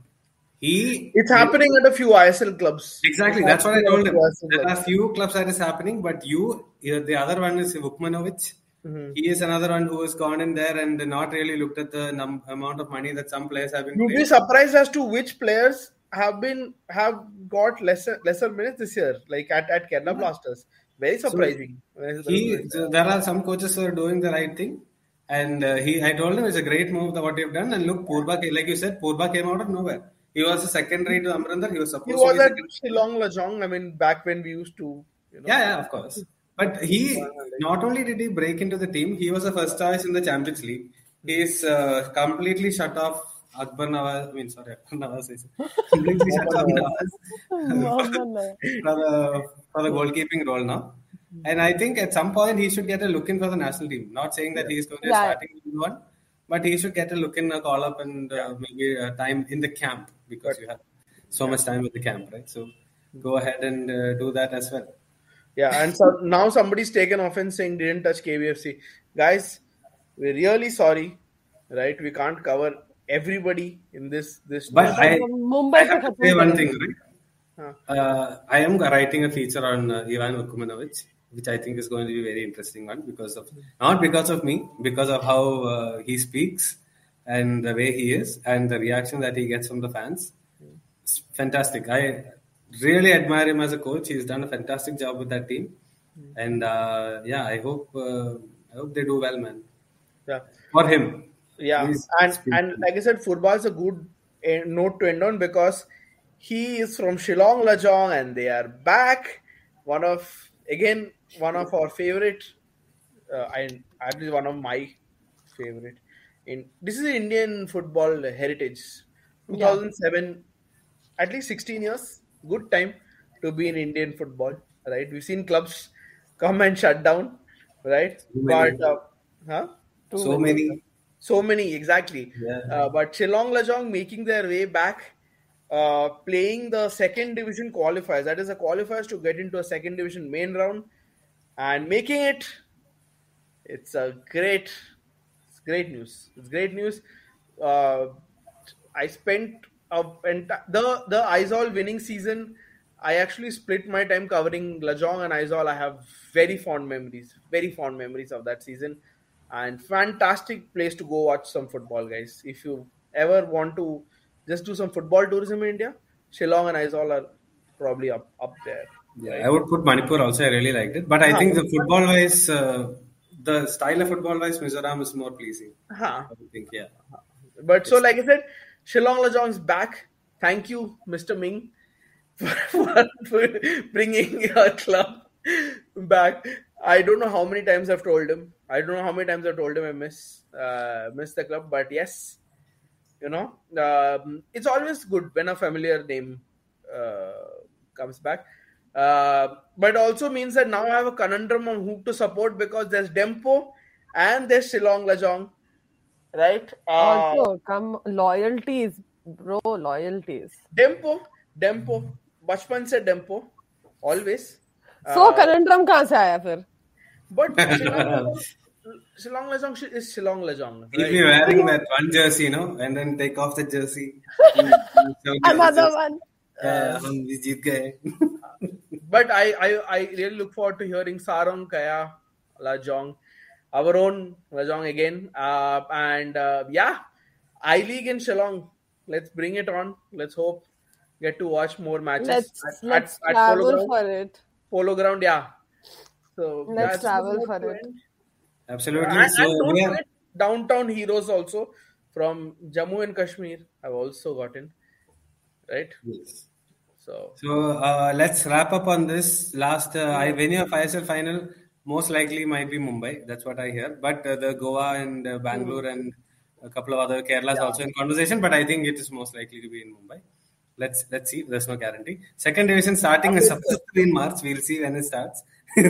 He It's happening at a few I S L clubs. exactly. It's That's what I happening told at him. few I S L There clubs. are few clubs that is happening, but you, you- the other one is Vukmanovic. He is another one who has gone in there and not really looked at the num- amount of money that some players have been You'd be playing. surprised as to which players have been have got lesser lesser minutes this year, like at, at Kerala Blasters. Very surprising. Very He, surprising. so there are some coaches who are doing the right thing, and uh, he, I told him it's a great move that what you've done. And look, Purba, ca- like you said, Purba came out of nowhere. He was a secondary to Amrinder. He was He supposed was to be at second. Shillong Lajong. I mean, back when we used to, you know. Yeah, yeah, of course. But he not only did he break into the team, he was the first choice in the Champions League. He is uh, completely shut off Akbar Nawaz. I mean, sorry, Akbar Nawaz is completely shut off Nawaz for the for the goalkeeping role now. And I think at some point he should get a look in for the national team. Not saying that he is going to be Yeah. starting one, but he should get a look in, a call up, and uh, maybe a time in the camp because you have so much time with the camp, right? So go ahead and uh, do that as well. Yeah, and so now somebody's taken offense saying didn't touch K B F C. Guys, we're really sorry, right? We can't cover everybody in this this. But news. I, Mumbai I se have to khatm say one karo. thing, right? Uh, I am writing a feature on uh, Ivan Vukomanovic, which I think is going to be a very interesting one because of not because of me, because of how uh, he speaks and the way he is and the reaction that he gets from the fans. It's fantastic. I really admire him as a coach. He's done a fantastic job with that team, and uh, yeah, I hope uh, I hope they do well, man. Yeah, For him. yeah, He's and speaking. and like I said, football is a good eh, note to end on because he is from Shillong Lajong and they are back. One of again one of our favorite, uh, and actually one of my favorite. In this is Indian football heritage. two thousand seven, at least sixteen years. Good time to be in Indian football, right? We've seen clubs come and shut down, right? Too many. But uh, huh? So many. So many, exactly. Yeah. Uh, but Shillong Lajong making their way back, uh, playing the second division qualifiers. That is the qualifiers to get into a second division main round and making it. It's a great, it's great news. It's great news. Uh, I spent a, ent- the the Aizawl winning season. I actually split my time covering Lajong and Aizawl. I have very fond memories, very fond memories of that season, and fantastic place to go watch some football, guys. If you ever want to just do some football tourism in India, Shillong and Aizawl are probably up up there. Yeah, right? I would put Manipur also. I really liked it, but I think the football wise, uh, the style of football wise, Mizoram is more pleasing. Huh. I think, yeah. But so, like I said, Shillong Lajong is back. Thank you, Mister Ming, for, for bringing your club back. I don't know how many times I've told him. I don't know how many times I've told him I miss uh, miss the club. But yes, you know, um, it's always good when a familiar name uh, comes back. Uh, but also means that now I have a conundrum on who to support because there's Dempo and there's Shillong Lajong. Right? Uh, Also, come loyalties, bro, loyalties. Dempo, Dempo, बचपन से Dempo, always. So conundrum कहाँ से आया फिर? But Shillong Lajong is Shillong Lajong. He'll be wearing that one jersey, you know, and then take off the jersey. Another one. Uh, हम भी जीत गए. But I, I, I really look forward to hearing Sarong Kaya Lajong, our own Lajong again. Uh, and uh, yeah, I-League in Shillong. Let's bring it on. Let's hope get to watch more matches. Let's at, let's at, at travel Polo Ground. for it. Polo Ground, yeah. So Let's that's travel the for note it. to end. Absolutely. And, So, and don't yeah. forget Downtown Heroes also from Jammu and Kashmir have also gotten, right? Yes. So So uh, let's wrap up on this last. Uh, I venue of I S L final most likely might be Mumbai. That's what I hear. But uh, the Goa and uh, Bangalore and a couple of other Kerala's also in conversation. But I think it is most likely to be in Mumbai. Let's let's see. There's no guarantee. Second division starting is supposed to be in March. We'll see when it starts.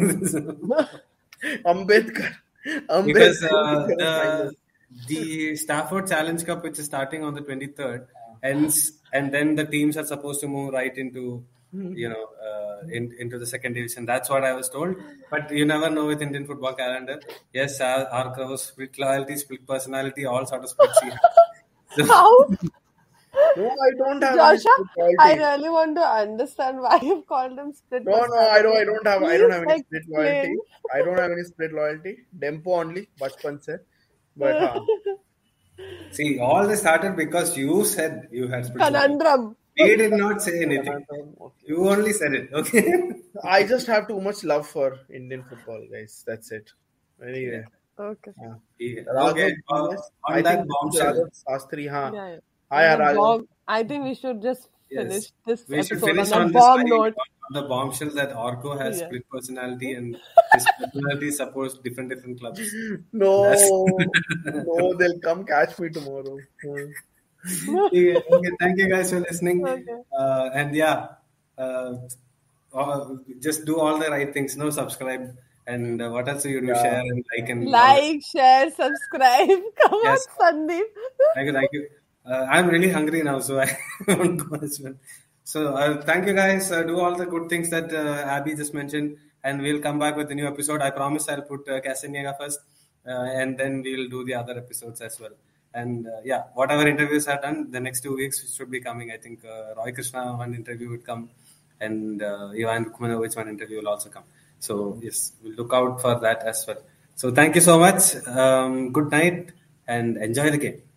Ambedkar. Because Ambedkar. uh, the, the Stafford Challenge Cup, which is starting on the twenty-third, ends, and then the teams are supposed to move right into, you know, uh, in, into the second division. That's what I was told. But you never know with Indian football calendar. Yes, our, our crowd split loyalty, split personality, all sort of splits. So, How? No, I don't have any Joshua, split I loyalty. really want to understand why you've called them split. No, no, I don't. I don't have. I don't have any Please split loyalty. explain. I don't have any split loyalty. Dempo only, bachpan se. But huh. see, all this started because you said you had split loyalty. Conundrum. We did not say anything. You only said it. Okay. I just have too much love for Indian football, guys. That's it. Anyway. Okay. Yeah. Yeah. Raghav, Okay. Uh, yes. on I that think bombshell. Raghav Sastry, huh? Yeah, yeah. Hi, On a Raghav. bomb- I think we should just finish Yes. this We should episode finish on on a this bomb very- note. on the bombshell that Orko has Yeah. split personality and his personality supports different different clubs. No, That's- no, they'll come catch me tomorrow. Hmm. okay, okay, thank you guys for listening. Okay. Uh, and yeah, uh, uh, just do all the right things. No, subscribe. And uh, what else do you do? Yeah. Share and like and Like, share, subscribe. Come Yes. on, Sandeep. Thank you, thank you. Uh, I'm really hungry now, so I won't go as well. So uh, thank you guys. Uh, do all the good things that uh, Abby just mentioned, and we'll come back with a new episode. I promise I'll put uh, Casamigos first, uh, and then we'll do the other episodes as well. And uh, yeah, whatever interviews are done, the next two weeks should be coming. I think uh, Roy Krishna one interview would come, and uh, Ivan Rukmanovic one interview will also come. So yes, we'll look out for that as well. So thank you so much. Um, good night and enjoy the game.